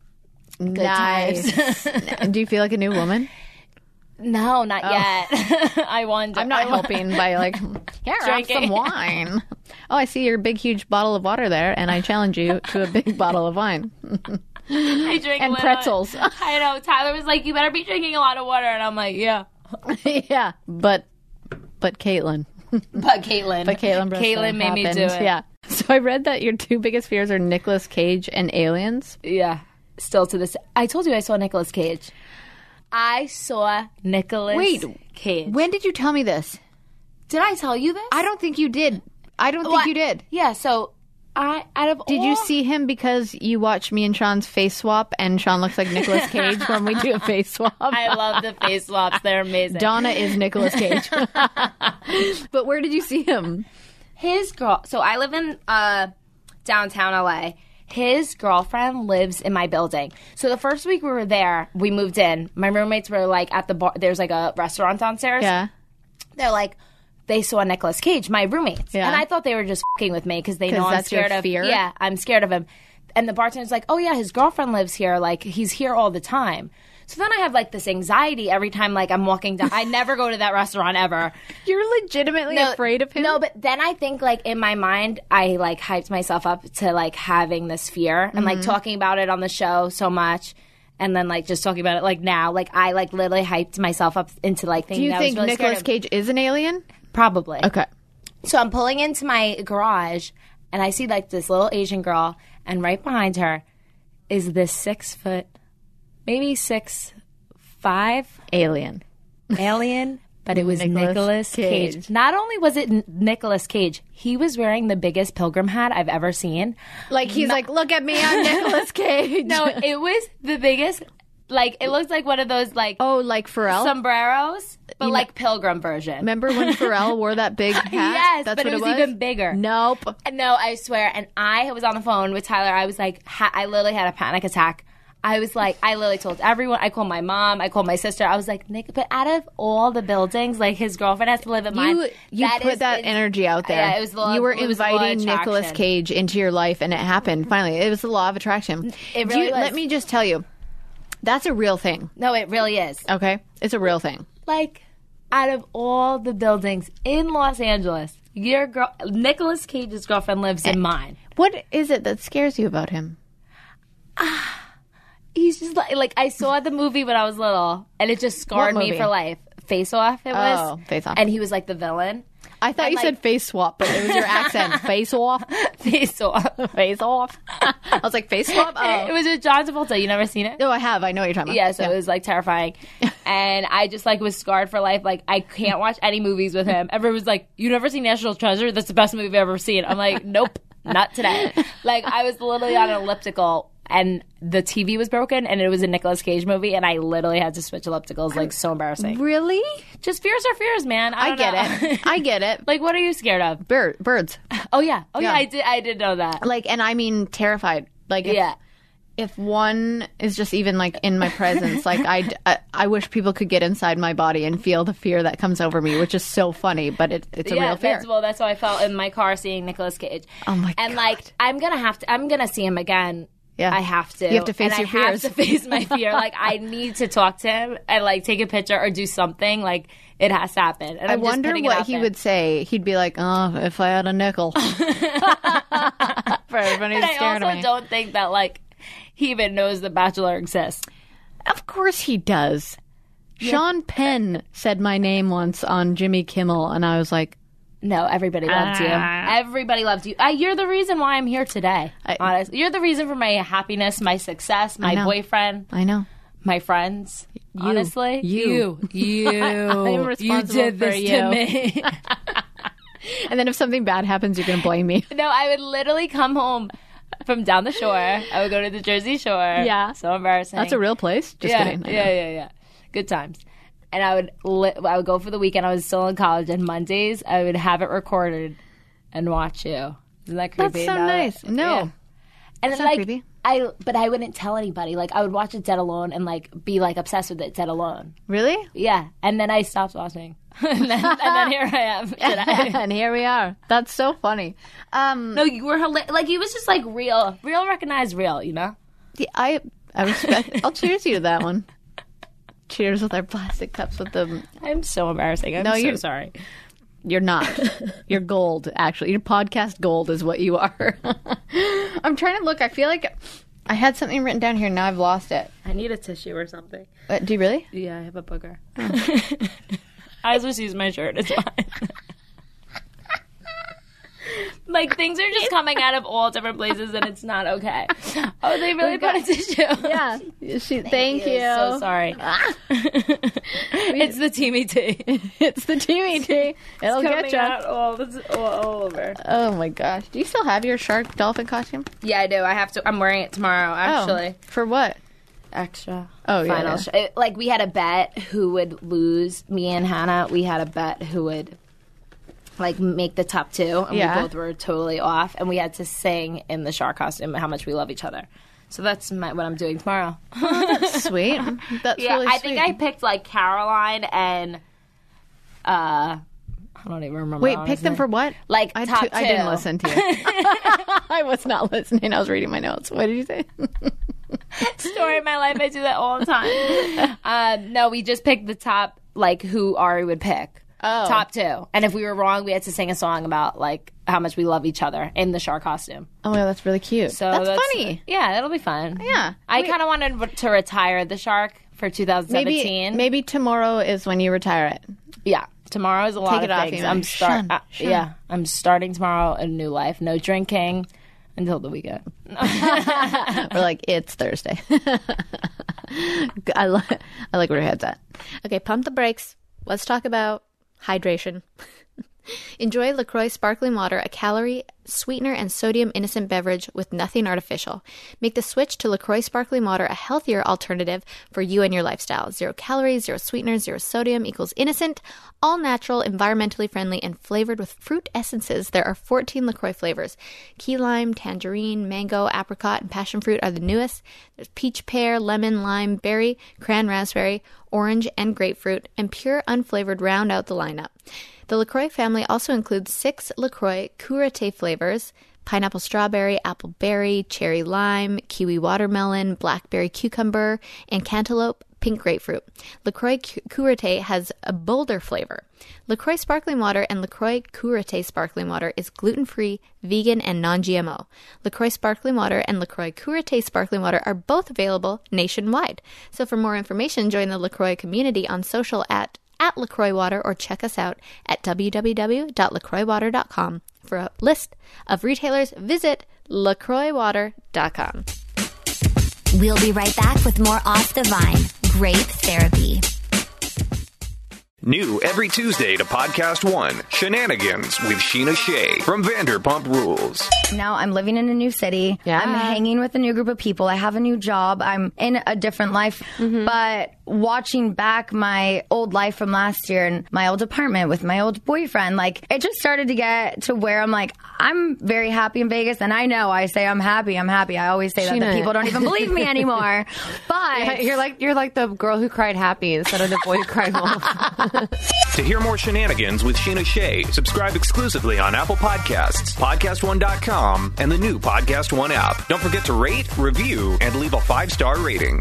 nice. Do you feel like a new woman? No, not yet. I wonder. Oh. I'm not I wa- helping by like, here, have Drinking. some wine. Oh, I see your big, huge bottle of water there, and I challenge you to a big bottle of wine. I drink And a little- pretzels. I know. Tyler was like, "You better be drinking a lot of water," and I'm like, "Yeah." Yeah, but but Caitlin, But Caitlin, but Caitlin, Bristow Caitlin made me do happened. it. Yeah. So I read that your two biggest fears are Nicolas Cage and aliens. Yeah. Still to this, I told you I saw Nicolas Cage. I saw Nicolas Wait, Cage. When did you tell me this? Did I tell you this? I don't think you did. I don't think What? you did. Yeah. So I out of Did all, you see him because you watched me and Sean's face swap, and Sean looks like Nicolas Cage when we do a face swap? I love the face swaps. They're amazing. Donna is Nicolas Cage. But where did you see him? His girl. So I live in uh, downtown L A. His girlfriend lives in my building. So the first week we were there, we moved in. My roommates were like at the bar. There's like a restaurant downstairs. Yeah. They're like, they saw Nicolas Cage, my roommates. Yeah. And I thought they were just fucking with me because they 'Cause know I'm that's your scared of fear? Yeah, I'm scared of him. And the bartender's like, oh yeah, his girlfriend lives here. Like he's here all the time. So then I have like this anxiety every time like I'm walking down. I never go to that restaurant ever. You're legitimately afraid of him? No, but then I think like in my mind, I like hyped myself up to like having this fear and Mm-hmm. like talking about it on the show so much. And then like just talking about it like now, like I like literally hyped myself up into like Do thinking you I think was really scared Nicolas of- Cage is an alien? Probably. Okay. So I'm pulling into my garage and I see like this little Asian girl, and right behind her is this six foot, maybe six five Alien. alien, but it was Nicolas Nicolas Cage. Cage. Not only was it N- Nicolas Cage, he was wearing the biggest pilgrim hat I've ever seen. Like he's like, look at me, I'm Nicolas Cage. No, it was the biggest. Like it looked like one of those like Oh, like Pharrell? sombreros, but You like pilgrim version. Remember when Pharrell wore that big hat? Yes, That's but what it was even bigger. Nope. No, I swear. And I was on the phone with Tyler. I was like, ha- I literally had a panic attack. I was like, I literally told everyone. I called my mom. I called my sister. I was like, Nick, but out of all the buildings, like his girlfriend has to live in mine. You you That put is- that it's- energy out there. Yeah, it was the law, you were it was the law of inviting Nicolas attraction. Cage into your life, and it happened. Finally, it was the law of attraction. It Do really you- was. Let me just tell you, that's a real thing. No, it really is. Okay, it's a real thing. Like, out of all the buildings in Los Angeles, your girl, Nicolas Cage's girlfriend lives in mine. What is it that scares you about him? He's just like, like I saw the movie when I was little, and it just scarred What me movie? for life. Face Off, it was. Oh, Face Off. And he was like the villain. I thought And, you like- said face swap, but it was your accent. Face off. Face off. Face off. I was like, face swap? Oh. It was with John Travolta. You never seen it? No, I have. I know what you're talking about. Yeah, so it was like terrifying. And I just like was scarred for life. Like I can't watch any movies with him. Everyone was like, "You never seen National Treasure? That's the best movie I've ever seen." I'm like, "Nope, not today." Like I was literally on an elliptical and the T V was broken and it was a Nicolas Cage movie and I literally had to switch ellipticals. Like so embarrassing. Really? Just fears are fears, man. I, I don't get know. it. I get it. Like what are you scared of? Bird, birds. Oh yeah. Oh yeah, Yeah. I did I did know that. Like, and I mean terrified. Like, if, Yeah. if one is just even like in my presence, like I, I, I wish people could get inside my body and feel the fear that comes over me, which is so funny, but it, it's a yeah, real fear. That's, well, that's how I felt in my car seeing Nicolas Cage. Oh, my And God. like, I'm gonna have to. I'm gonna see him again. Yeah. I have to. You have to face and your I fears. have to face my fear. Like, I need to talk to him and like take a picture or do something. Like, it has to happen. And I I'm just wonder putting it what out he there. would say. He'd be like, "Oh, if I had a nickel." For everybody who's And I scared also of me. don't think that like he even knows The Bachelor exists. Of course he does. Sean Penn said my name once on Jimmy Kimmel, and I was like, No, everybody loved you. Everybody loved you. I, you're the reason why I'm here today. I- honestly, you're the reason for my happiness, my success, my know. boyfriend, I know. my friends. Honestly, You. you, you, I'm you responsible did for this you. to me. And then if something bad happens, you're going to blame me. No, I would literally come home from down the shore. I would go to the Jersey Shore. Yeah. So embarrassing. That's a real place. Just yeah, kidding. I know. yeah, yeah, yeah. Good times. And I would li- I would go for the weekend. I was still in college, and Mondays I would have it recorded and watch you. Isn't that creepy? That's so Now that- nice. No. Yeah. And That's then, not like creepy. I, but I wouldn't tell anybody. Like I would watch it dead alone and like be like obsessed with it dead alone. Really? Yeah. And then I stopped watching, and, then, and then here I am today. And here we are. That's so funny. Um, No, you were hila- like it was just like real, real recognized real. You know. yeah, I I respect. I'll cheers you to that one. Cheers with our plastic cups with them. I'm so embarrassing. I'm No, so you're- sorry. You're not. You're gold, actually. Your podcast gold is what you are. I'm trying to look. I feel like I had something written down here. Now I've lost it. I need a tissue or something. Uh, do you really? Yeah, I have a booger. I just use my shirt. It's fine. Like things are just coming out of all different places, and it's not okay. Oh, they really put a tissue. Yeah. She, thank, you. So sorry. It's the Teamy T. It's the T V T. It'll Coming get you. out all, this, all, all over. Oh my gosh. Do you still have your shark dolphin costume? Yeah, I do. I have to. I'm wearing it tomorrow. Actually, Oh, for what? extra. Oh, yeah, Final. yeah. Sh- it- like we had a bet who would lose. Me and Hannah. We had a bet who would. Like make the top two, and Yeah. we both were totally off, and we had to sing in the shark costume how much we love each other. So that's my, what I'm doing tomorrow. Sweet. That's yeah, really I sweet. think I picked like Caroline and uh, I don't even remember. Wait, pick honestly. them for what? Like I, top tu- I didn't two. listen to you. I was not listening. I was reading my notes. What did you say? Story of my life. I do that all the time. uh, no, we just picked the top, like who Ari would pick. Oh. Top two. And if we were wrong, we had to sing a song about like how much we love each other in the shark costume. Oh, yeah, that's really cute. So that's, funny. Yeah, that'll be fun. Yeah. I Wait. kind of wanted to retire the shark for two thousand seventeen. Maybe maybe tomorrow is when you retire it. Yeah. Tomorrow is a lot Take of it off, things. you know. I'm start. Shun, uh, shun. Yeah, I'm starting tomorrow a new life. No drinking until the weekend. We're like, it's Thursday. I, li- I like where your head's at. Okay, pump the brakes. Let's talk about hydration. Enjoy LaCroix Sparkling Water, a calorie, sweetener, and sodium innocent beverage with nothing artificial. Make the switch to LaCroix Sparkling Water a healthier alternative for you and your lifestyle. Zero calories, zero sweetener, zero sodium equals innocent, all natural, environmentally friendly, and flavored with fruit essences. There are fourteen LaCroix flavors. Key lime, tangerine, mango, apricot, and passion fruit are the newest. There's peach, pear, lemon, lime, berry, cran raspberry, orange, and grapefruit, and pure unflavored round out the lineup. The LaCroix family also includes six LaCroix Curate flavors: pineapple strawberry, apple berry, cherry lime, kiwi watermelon, blackberry cucumber, and cantaloupe pink grapefruit. LaCroix Curate has a bolder flavor. LaCroix Sparkling Water and LaCroix Curate Sparkling Water is gluten-free, vegan, and non-G M O. LaCroix Sparkling Water and LaCroix Curate Sparkling Water are both available nationwide. So for more information, join the LaCroix community on social at at LaCroix Water or check us out at w w w dot lacroix water dot com. For a list of retailers, visit lacroix water dot com. We'll be right back with more Off the Vine. Grape Therapy. New every Tuesday to Podcast One, Shenanigans with Sheena Shea from Vanderpump Rules. Now I'm living in a new city. Yeah. I'm hanging with a new group of people. I have a new job. I'm in a different life. Mm-hmm. But watching back my old life from last year and my old apartment with my old boyfriend, like it just started to get to where I'm like, I'm very happy in Vegas. And I know I say I'm happy. I'm happy. I always say that, Sheena. but people don't even believe me anymore. But Yeah, you're like you're like the girl who cried happy instead of the boy who cried wolf. To hear more Shenanigans with Sheena Shea, subscribe exclusively on Apple Podcasts, podcast one dot com, and the new Podcast One app. Don't forget to rate, review, and leave a five-star rating.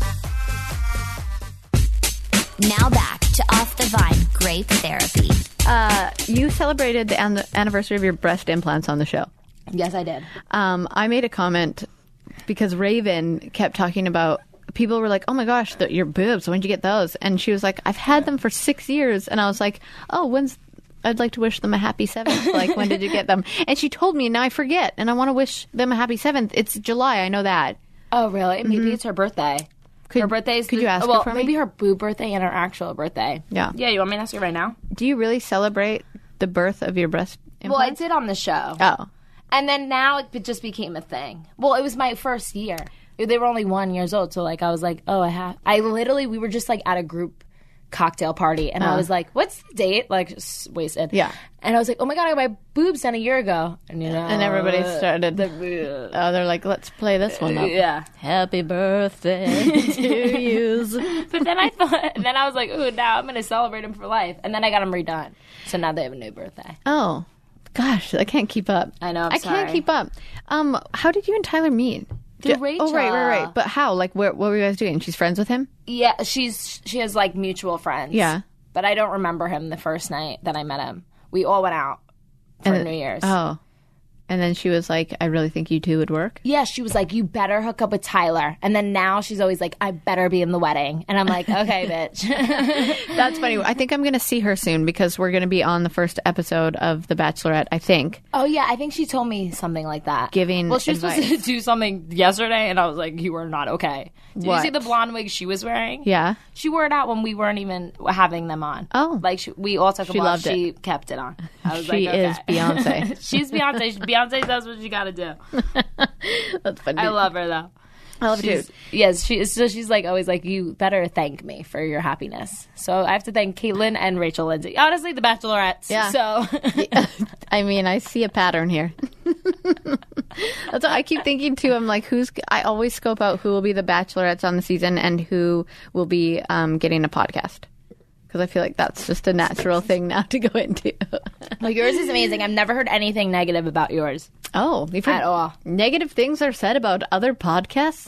Now back to Off the Vine Grape Therapy. Uh, you celebrated the an- anniversary of your breast implants on the show. Yes, I did. Um, I made a comment because Raven kept talking about, people were like, oh my gosh, the, your boobs, when did you get those? And she was like, I've had them for six years. And I was like, oh, when's, I'd like to wish them a happy seventh. Like, when did you get them? And she told me, and now I forget. And I want to wish them a happy seventh. It's July, I know that. Oh, really? Maybe it's her birthday. Could, her birthday's could the- you ask well, her for maybe me? her boob birthday and her actual birthday. Yeah. Yeah, you want me to ask her right now? Do you really celebrate the birth of your breast Well, I implants? did on the show. Oh. And then now it just became a thing. Well, it was my first year. They were only one years old, so like I was like, oh, I have. I literally, we were just like at a group cocktail party, and I was like, what's the date? Like, just wasted. Yeah. And I was like, oh my god, I got my boobs done a year ago, and you know, And everybody started, the, oh, they're like, let's play this one up. yeah. Happy birthday to you. But then I thought, and then I was like, ooh, now I'm gonna celebrate them for life, and then I got them redone, so now they have a new birthday. Oh, gosh, I can't keep up. I know, I'm I sorry. can't keep up. Um, how did you and Tyler meet? Through Ju- Oh, right, right, Rachel. right. But how? Like, where, what were you guys doing? She's friends with him? Yeah, she's she has like mutual friends. Yeah. But I don't remember him the first night that I met him. We all went out for And- New Year's. Oh. And then she was like, I really think you two would work. Yeah, she was like, you better hook up with Tyler. And then now she's always like, I better be in the wedding. And I'm like, okay, bitch. That's funny. I think I'm going to see her soon because we're going to be on the first episode of The Bachelorette, I think. Oh, yeah, I think she told me something like that. Giving Well, she was advice. supposed to do something yesterday, and I was like, you were not okay. Did What? you see the blonde wig she was wearing? Yeah. She wore it out when we weren't even having them on. Oh. Like, she, we all took them She off. loved it. She kept it on. I was She like, okay. is Beyonce. She's Beyonce. Beyonce does what she got to do. That's funny. I love her, though. I love She's, it. yes, she so she's like always like, you better thank me for your happiness. So I have to thank Caitlin and Rachel Lindsay. Honestly, the Bachelorettes. Yeah. So I mean, I see a pattern here. That's what I keep thinking too. I'm like, who's? I always scope out who will be the Bachelorettes on the season and who will be um, getting a podcast because I feel like that's just a natural thing now to go into. well, yours is amazing. I've never heard anything negative about yours. Oh, you've heard At all. negative things are said about other podcasts.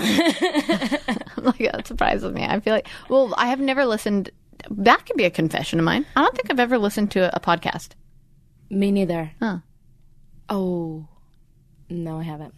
I'm like, that surprises me. I feel like, well, I have never listened. That could be a confession of mine. I don't think I've ever listened to a, a podcast. Me neither. Huh. Oh. No, I haven't.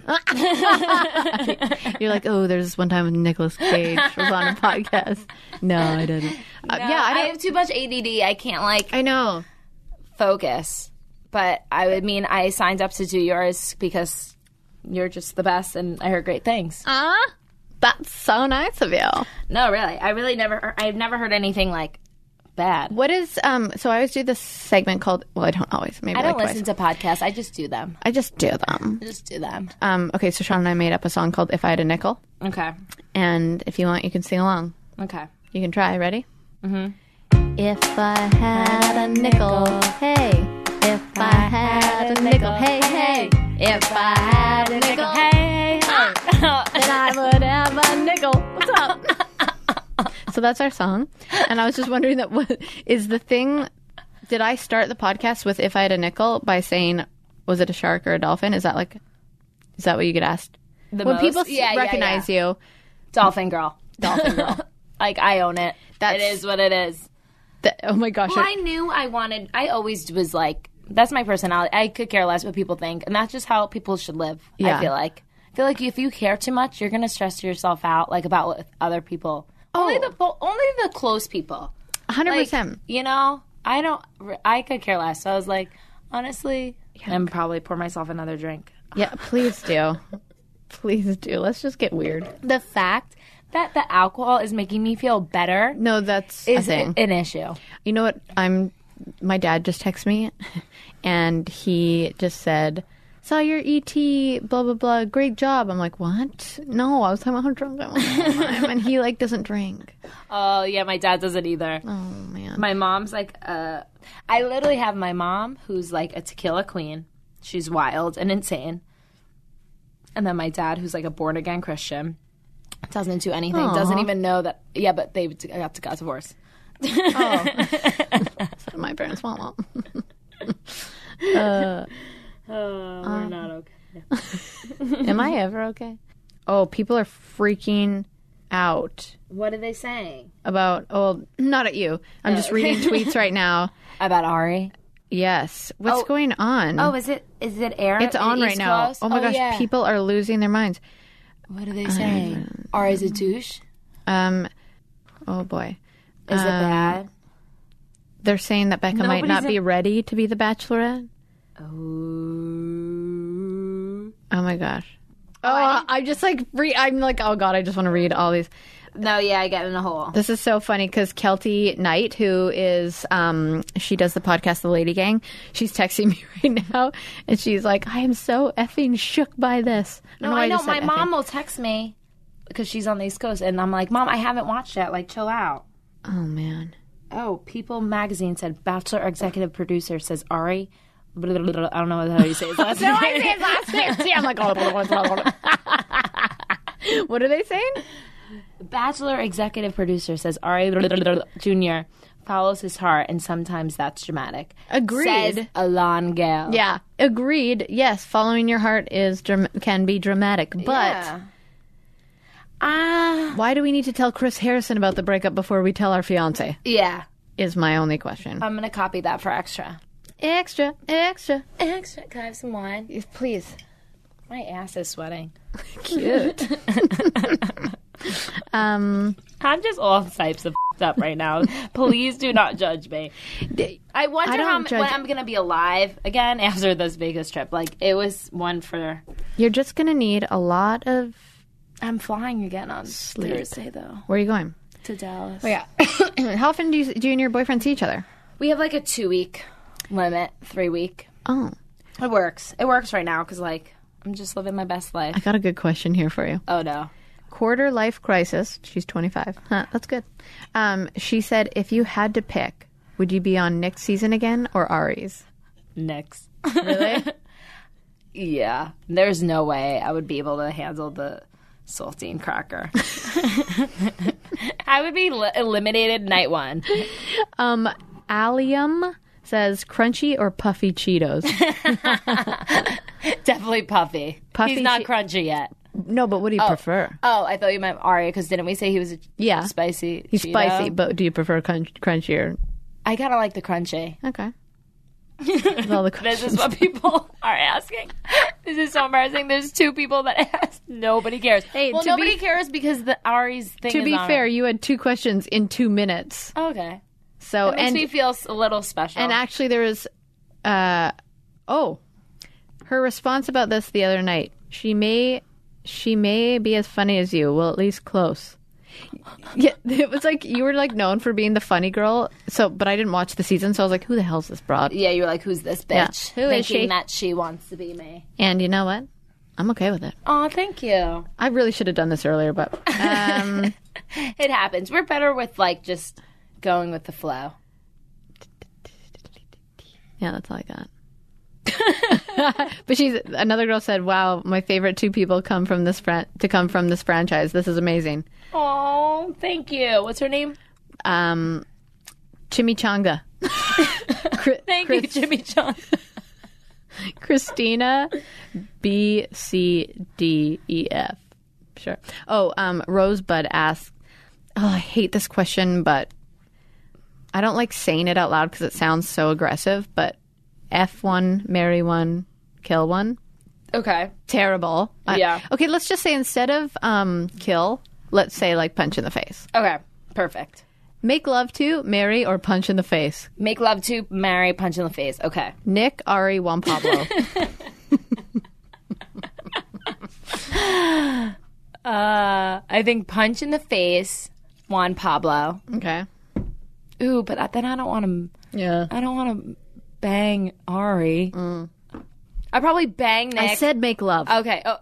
You're like, oh, there's this one time when Nicolas Cage was on a podcast. No, I didn't. Uh, No, yeah, I I, don't. have too much A D D. I can't like I know. focus. But I would mean I signed up to do yours because you're just the best, and I heard great things. Ah, that's so nice of you. No, really, I really never. I've never heard anything like bad. What is um? So I always do this segment called. Well, I don't always. Maybe I don't like listen twice. to podcasts. I just do them. I just do them. I just do them. Um. Okay, so Sean and I made up a song called "If I Had a Nickel," Okay. and if you want, you can sing along. Okay. You can try. Ready? Mm-hmm. If I had a nickel, hey. If I had a nickel, hey, hey. If I had a nickel, hey, hey, then I would have a nickel. What's up? So that's our song. And I was just wondering that what is the thing. Did I start the podcast with "If I Had a Nickel" by saying, was it a shark or a dolphin? Is that like, is that what you get asked? The when most? people s- Yeah, yeah, recognize yeah. you, Dolphin girl. dolphin girl. Like, I own it. That's- it is what it is. That, oh my gosh. Well, I knew I wanted, I always was like, that's my personality. I could care less what people think. And that's just how people should live, Yeah. I feel like. I feel like if you care too much, you're going to stress yourself out, like, about what other people. Only the only the close people. one hundred Like, percent. you know? I don't. I could care less. So I was like, honestly, I'm probably pour myself another drink. Yeah, please do. Please do. Let's just get weird. The fact that the alcohol is making me feel better No, that's a is thing. an issue. You know what? I'm. My dad just texted me, and he just said, "Saw your E T. Blah blah blah. Great job." I'm like, "What? No, I was talking about how drunk I was." And he like doesn't drink. Oh yeah, my dad doesn't either. Oh man. My mom's like, uh, I literally have my mom who's like a tequila queen. She's wild and insane. And then my dad who's like a born again Christian. Doesn't do anything. Aw. Doesn't even know that. Yeah, but they got to got divorced. Oh. So did my parents. Mom. uh, Oh, we're not okay. am I ever okay? Oh, people are freaking out What are they saying about. Oh, not at you. I'm just reading tweets right now. about Ari? Yes. What's Oh. going on? Oh, is it is it air? it's on right now. Oh my gosh, yeah. people are losing their minds. What are they saying? Ari's a douche. Um. Oh boy. Is it bad? They're saying that Becca might Nobody's not a- be ready to be the Bachelorette. Oh. Oh my gosh. Oh, I just like read. I'm like, oh god, I just want to read all these. No, yeah, I get in a hole. This is so funny because Kelty Knight, who is, um, she does the podcast, The Lady Gang. She's texting me right now, and she's like, "I am so effing shook by this." No, why I know. just My said mom effing. will text me because she's on the East Coast, and I'm like, Mom, I haven't watched it. Like, chill out. Oh man. Oh, People Magazine said Bachelor executive producer says Ari. Blah, blah, blah, blah. I don't know how you say his last name. No, I say his last name. See, I'm like, oh, blah, blah, blah, blah. What are they saying? Bachelor executive producer says Ari blah, blah, blah, blah, Junior follows his heart, and sometimes that's dramatic. Agreed. Says Alon Gale. Yeah, agreed. Yes, following your heart is dram- can be dramatic, but Yeah. Ah. why do we need to tell Chris Harrison about the breakup before we tell our fiance? Yeah. Is my only question. I'm gonna copy that for extra. Extra, extra. Extra. Can I have some wine? Please. My ass is sweating. Cute. um, I'm just all types of f***ed up right now. Please do not judge me. I wonder I don't how, judge- when I'm going to be alive again after this Vegas trip. Like, it was one for... you're just gonna need a lot of. I'm flying again on Thursday, though, Where are you going? to Dallas. Oh yeah. How often do you, do you and your boyfriend see each other? We have, like, a two-week limit, three-week. Oh, It works. It works right now because, like, I'm just living my best life. I got a good question here for you. Oh, no. Quarter life crisis. She's twenty-five. Huh, that's good. Um, she said, if you had to pick, would you be on Nick's season again or Ari's? Next. Really? Yeah. There's no way I would be able to handle the saltine cracker. I would be li- eliminated night one. um, Allium says crunchy or puffy Cheetos. Definitely puffy. Puffy He's not che- crunchy yet. No, but what do you prefer? Oh, I thought you meant Aria because didn't we say he was a Yeah. spicy? He's Cheeto? spicy, but do you prefer crunch- crunchy or? I kind of like the crunchy. Okay. With all the This questions. is what people are asking. This is so embarrassing. There's two people that asked. Nobody cares. Hey, well, to nobody be- cares because the Ari's thing To is be on fair, it. you had two questions in two minutes. Okay. So That makes and me feel s- a little special. and actually there was, uh, oh, her response about this the other night. She may, she may be as funny as you. Well, at least close. Yeah, it was like you were like known for being the funny girl. So, but I didn't watch the season, so I was like, "Who the hell's this broad?" yeah, you're like, who's this Yeah. bitch? Who is Thinking she? that she wants to be me. And you know what? I'm okay with it. Oh, thank you. I really should have done this earlier, but um, It happens. We're better with like just going with the flow. yeah, that's all I got. But she's another girl said, "Wow, my favorite two people come from this fran- to come from this franchise. This is amazing." Oh, thank you. What's her name? Um, Chimichanga. Chri- Thank Chris- you, Jimmy John. Christina B C D E F. Sure. Oh, um, Rosebud asked, oh, I hate this question, but I don't like saying it out loud because it sounds so aggressive, but F one, marry one, kill one. Okay. Terrible. I- Yeah. okay, let's just say instead of um, kill, let's say like punch in the face. Okay. Perfect. Make love to, marry, or punch in the face? Make love to, marry, punch in the face. Okay. Nick, Ari, Juan Pablo. uh, I think punch in the face, Juan Pablo. Okay. Ooh, but then I don't want to. Yeah. I don't want to bang Ari. Mm. I probably bang Nick. I said make love. Okay. Oh.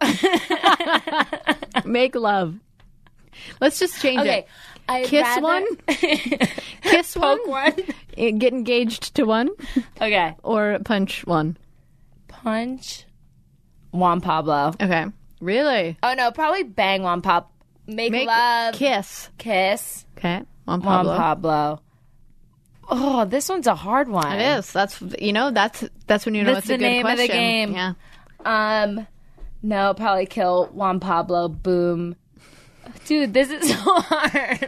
Make love. Let's just change Okay. it. I'd Kiss rather- one. Kiss one. Poke one. Get engaged to one. Okay. Or punch one. Punch Juan Pablo. Okay. Really? Oh no, probably bang Juan Pablo. Make, Make love. Kiss. Kiss. Okay. Juan Juan Pablo. Pablo. Oh, this one's a hard one. It is. That's you know that's that's when you know That's it's a the good name of question. the game. Yeah. Um, no, probably kill Juan Pablo. Boom. Dude, this is so hard.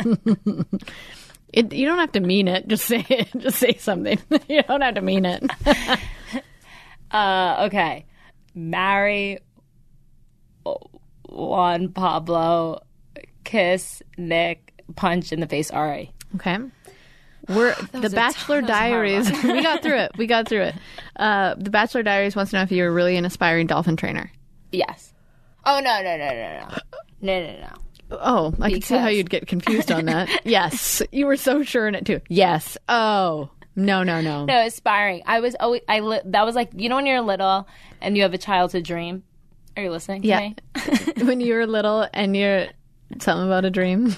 It, you don't have to mean it. Just say it. Just say something. You don't have to mean it. uh, okay. Marry Juan Pablo. Kiss Nick. Punch in the face Ari. Okay. We're the was a Bachelor tough- that was a hard Diaries. We got through it. We got through it. Uh, the Bachelor Diaries wants to know if you're really an aspiring dolphin trainer. Yes. Oh no no no no no no no no. Oh, I can see how Because- you'd get confused on that. Yes, you were so sure in it too. Yes. Oh, no, no, no. No, aspiring. I was always. I li- that was like you know when you're little and you have a childhood dream. Are you listening to Yeah. me? When you were little and you're something about a dream.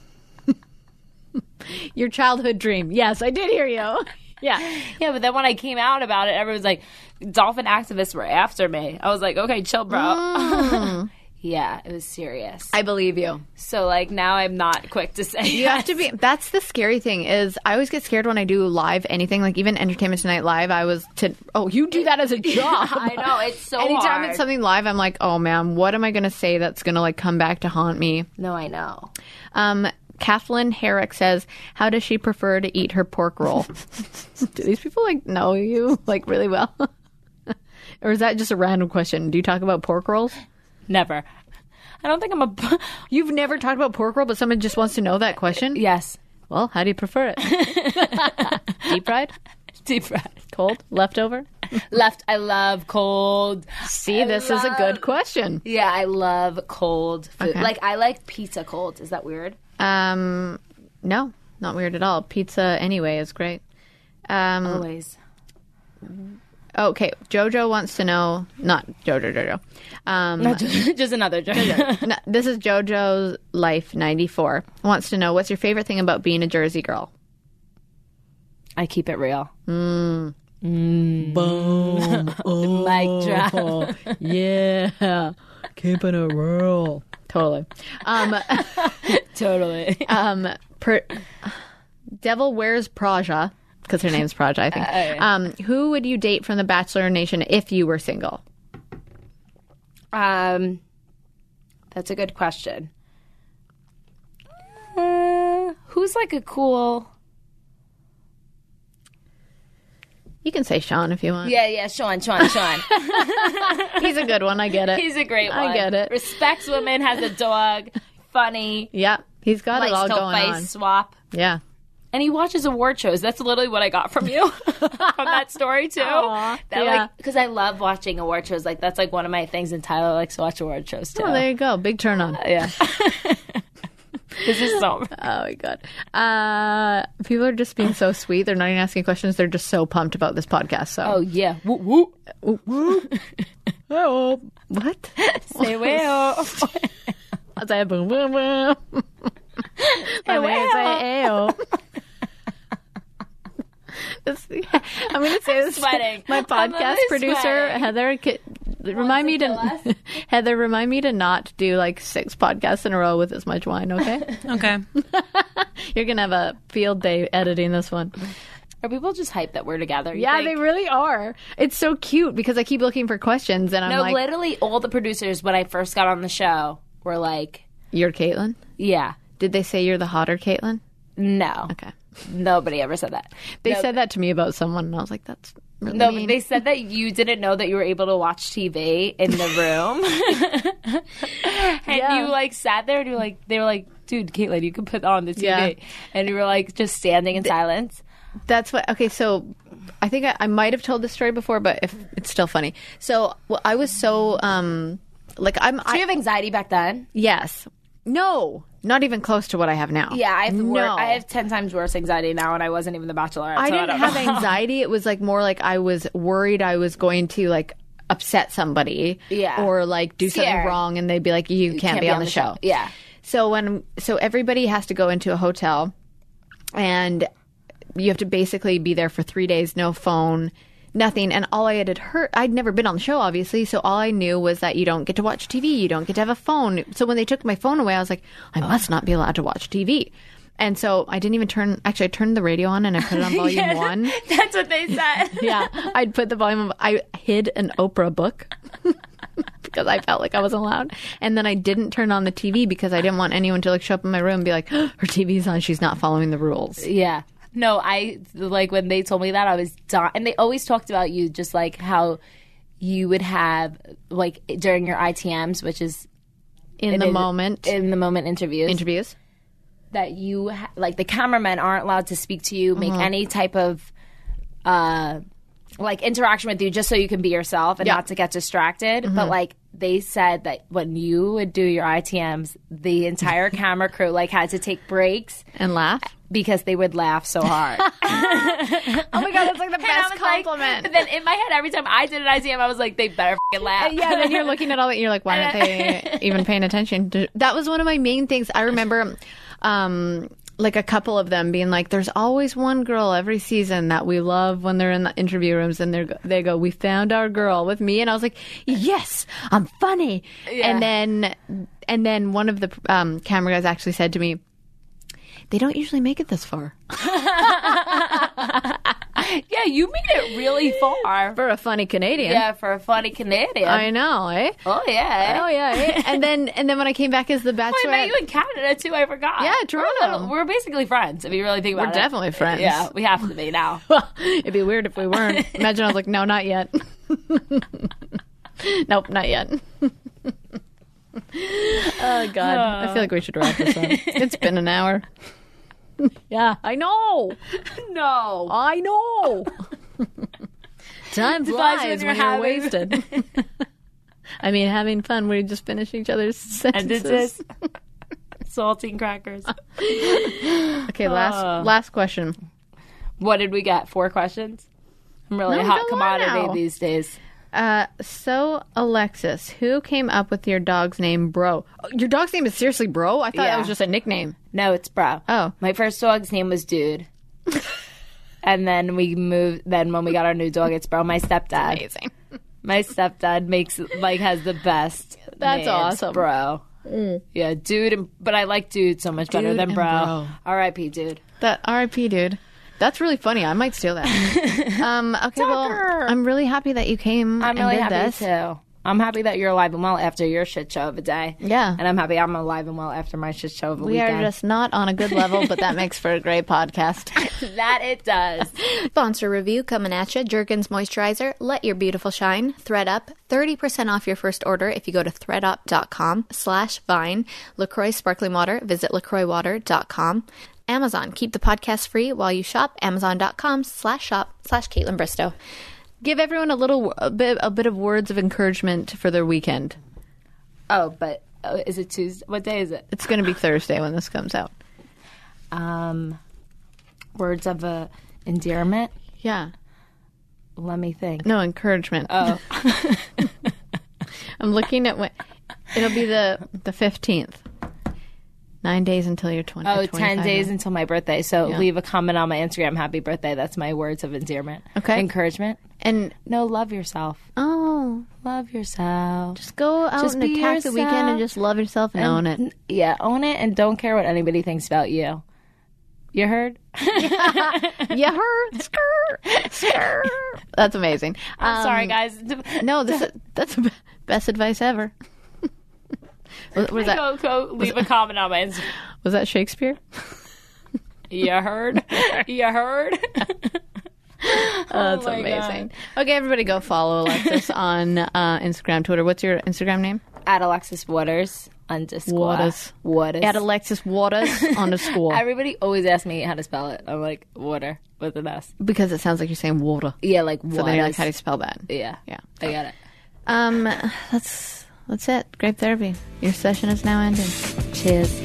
Your childhood dream. Yes, I did hear you. Yeah. Yeah, but then when I came out about it, everyone's like, dolphin activists were after me. I was like, okay, chill, bro. Mm. Yeah, it was serious. I believe you. So, like, now I'm not quick to say You have to be. That's the scary thing is I always get scared when I do live anything, like even Entertainment Tonight Live. I was to, oh, you do that as a job. I know, it's so Anytime hard. it's something live, I'm like, oh man, what am I going to say that's going to like come back to haunt me? No, I know. Um, Kathleen Herrick says, how does she prefer to eat her pork roll? Do these people like know you like really well? Or is that just a random question? Do you talk about pork rolls? Never. I don't think I'm a... You've never talked about pork roll, but someone just wants to know that question? Yes. Well, how do you prefer it? Deep fried? Deep fried. Cold? Leftover? Left, I love cold. See, I this is a love- good question. Yeah, I love cold food. Okay. Like, I like pizza cold. Is that weird? Um, no, not weird at all. Pizza anyway is great. Um, Always. okay, Jojo wants to know, not Jojo, Jojo. Um, Not just, just another joke. no, this is Jojo's Life ninety-four. Wants to know, what's your favorite thing about being a Jersey girl? I keep it real. Boom. Mic drop. Yeah. Keeping it real. Totally. Um, Totally. um, per, Devil Wears Praja, because her name's Praja, I think. Uh, Um, who would you date from the Bachelor Nation if you were single? Um, that's a good question. Uh, who's like a cool? You can say Sean if you want. Yeah, yeah, Sean, Sean, Sean. He's a good one. I get it. He's a great one. I get it. Respects women, has a dog, funny, Yeah, he's got it likes all to going face on. swap. Yeah. And he watches award shows. That's literally what I got from you from that story too. Aw, that yeah. like because I love watching award shows. Like that's like one of my things. And Tyler likes to watch award shows too. Oh, there you go. Big turn on. Yeah. This is so. Oh my god. Uh, people are just being so sweet. They're not even asking questions. They're just so pumped about this podcast. So. Oh yeah. Woo woo. Oh, what? Say well. I say boom boom boom. Let me well. say ayo. This- I'm going to say this. sweating. My I'm podcast really producer sweating. Heather, c- remind me to to kill us? Heather, remind me to not do like six podcasts in a row with this much wine. Okay, Okay. you're going to have a field day editing this one. Are people just hyped that we're together? you Yeah, think? they really are. It's so cute because I keep looking for questions and I'm No, like, literally, all the producers when I first got on the show were like, "You're Caitlin." "Yeah, Did they say you're the hotter Caitlin? no." Okay. Nobody ever said that. They No, said that to me about someone, and I was like, "That's No, mean. but they said that you didn't know that you were able to watch T V in the room. And Yeah. you like sat there and you like they were like, dude, Caitlin, you can put on the T V. Yeah. And you were like just standing in silence. That's what. Okay, so I think I, I might have told this story before, but if it's still funny. So well, I was so um like I'm. Did I, you have anxiety back then? yes. No. Not even close to what I have now. Yeah, I have the wor- no. I have ten times worse anxiety now, and I wasn't even the Bachelorette. I so didn't don't have know. anxiety. It was like more like I was worried I was going to like upset somebody, Yeah. or like do something Scared. wrong, and they'd be like, "You, can't, be on the show." Yeah. So when so everybody has to go into a hotel, and you have to basically be there for three days, no phone, nothing. And all I had heard, I'd never been on the show, obviously. So all I knew was that you don't get to watch T V, you don't get to have a phone. So when they took my phone away, I was like, I must not be allowed to watch T V. And so I didn't even turn. Actually, I turned the radio on and I put it on volume Yeah, one. That's what they said. Yeah, I'd put the volume of. I hid an Oprah book. Because I felt like I wasn't allowed. And then I didn't turn on the T V because I didn't want anyone to like show up in my room and be like, her T V's on, she's not following the rules. Yeah. No, I like when they told me that I was dying. And they always talked about you, just like how you would have like during your I T Ms, which is In it the is- moment, in the moment interviews, interviews. that you ha- like the cameramen aren't allowed to speak to you, make Mm-hmm. any type of uh like interaction with you, just so you can be yourself and Yeah. not to get distracted. Mm-hmm. But like they said that when you would do your I T Ms, the entire camera crew like had to take breaks And laugh. because they would laugh so hard. Oh my God, that's like the And I best was like- compliment. but then in my head, every time I did an I T M, I was like, they better f***ing laugh. Yeah, and then you're looking at all that. You're like, why aren't they even paying attention? To, that was one of my main things. I remember, um, like a couple of them being like, "There's always one girl every season that we love when they're in the interview rooms, and they they go, we found our girl with me," and I was like, "Yes, I'm funny." Yeah. And then, and then one of the um, camera guys actually said to me, "They don't usually make it this far." Yeah, you made it really far. For a funny Canadian. Yeah, for a funny Canadian. I know, eh? oh, yeah. Oh yeah, eh? and then and then when I came back as the Oh, I Bachelorette, met you in Canada, too. I forgot. Yeah, We're, Toronto. a little- we're basically friends, if you really think about We're it. definitely friends. Yeah, we have to be now. well, it'd be weird if we weren't. Imagine I was like, no, not yet. Nope, not yet. Oh God, I feel like we should wrap this up. It's been an hour. Yeah, I know. No. I know. Time flies flies when when you're you're having- wasted. I mean, having fun. We just finish each other's And sentences. it's just saltine crackers. Okay, last last question. What did we get? Four questions? I'm really No, a hot no, commodity wow. these days. Uh, so Alexis, who came up with your dog's name, Bro? Oh, your dog's name is seriously Bro? I thought Yeah. that was just a nickname. No, it's Bro. Oh. My first dog's name was Dude. And then we moved, then when we got our new dog, it's Bro. My stepdad. Amazing. My stepdad makes, like, has the best. That's names, awesome. Bro. Yeah, Dude. And, but I like Dude so much better Dude than and Bro. Bro. R I P Dude. That R I P, dude. That's really funny. I might steal that. um, okay, well, Tucker. I'm really happy that you came I'm and really did happy this. too. I'm happy that you're alive and well after your shit show of a day. Yeah. And I'm happy I'm alive and well after my shit show of a We weekend. are just not on a good level, but that makes for a great podcast. that it does. Sponsor review coming at you. Jergens Moisturizer. Let your beautiful shine. ThreadUp. thirty percent off your first order if you go to threadup.com slash vine. LaCroix Sparkling Water. Visit lacroix water dot com. Amazon. Keep the podcast free while you shop. Amazon.com slash shop slash Caitlin Bristow. Give everyone a little a bit a bit of words of encouragement for their weekend. Oh, but uh, is it Tuesday? What day is it? It's going to be Thursday when this comes out. Um, words of uh, endearment. Yeah. Let me think. No, encouragement. Oh, I'm looking at what it'll be the the fifteenth. Nine days until you're twenty. oh, twenty-five ten days now. until my birthday. So Yeah. leave a comment on my Instagram. Happy birthday. That's my words of endearment. Okay. Encouragement. And No, love yourself. oh, Love yourself. just go out Just and be attack the weekend yourself. and just love yourself and, own it. N- Yeah, own it and don't care what anybody thinks about you. You heard? You heard? Skrr, skrr. That's amazing. I'm Um, sorry, guys. No, this is, that's the best advice ever. was, was that Go, go leave a comment on my Instagram. was that Shakespeare? You heard? You heard? Oh, that's my amazing. Okay, everybody go follow Alexis on uh, Instagram, Twitter. What's your Instagram name? At Alexis Waters underscore. Waters. Waters. At Alexis Waters underscore. Everybody always asks me how to spell it. I'm like, water with an S. Because it sounds like you're saying water. Yeah, like water. So then you're like, how do you spell that? Yeah. Yeah. I got it. Um, that's that's it. Grape therapy. Your session is now ending. Cheers.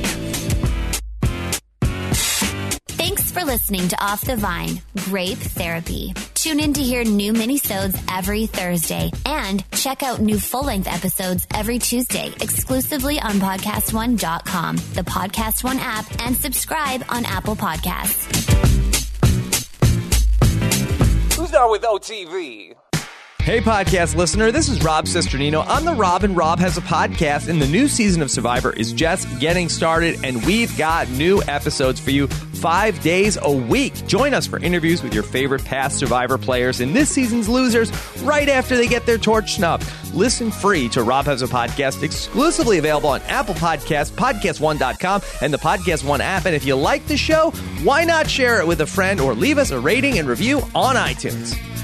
Thanks for listening to Off the Vine, Grape Therapy. Tune in to hear new minisodes every Thursday and check out new full-length episodes every Tuesday exclusively on podcast one dot com, the Podcast One app, and subscribe on Apple Podcasts. Who's down with O T V? Hey, podcast listener, this is Rob Cesternino. I'm the Rob, and Rob has a podcast, and the new season of Survivor is just getting started, and we've got new episodes for you five days a week. Join us for interviews with your favorite past Survivor players and this season's losers right after they get their torch snubbed. Listen free to Rob Has a Podcast, exclusively available on Apple Podcasts, podcast one dot com, and the Podcast One app. And if you like the show, why not share it with a friend or leave us a rating and review on iTunes?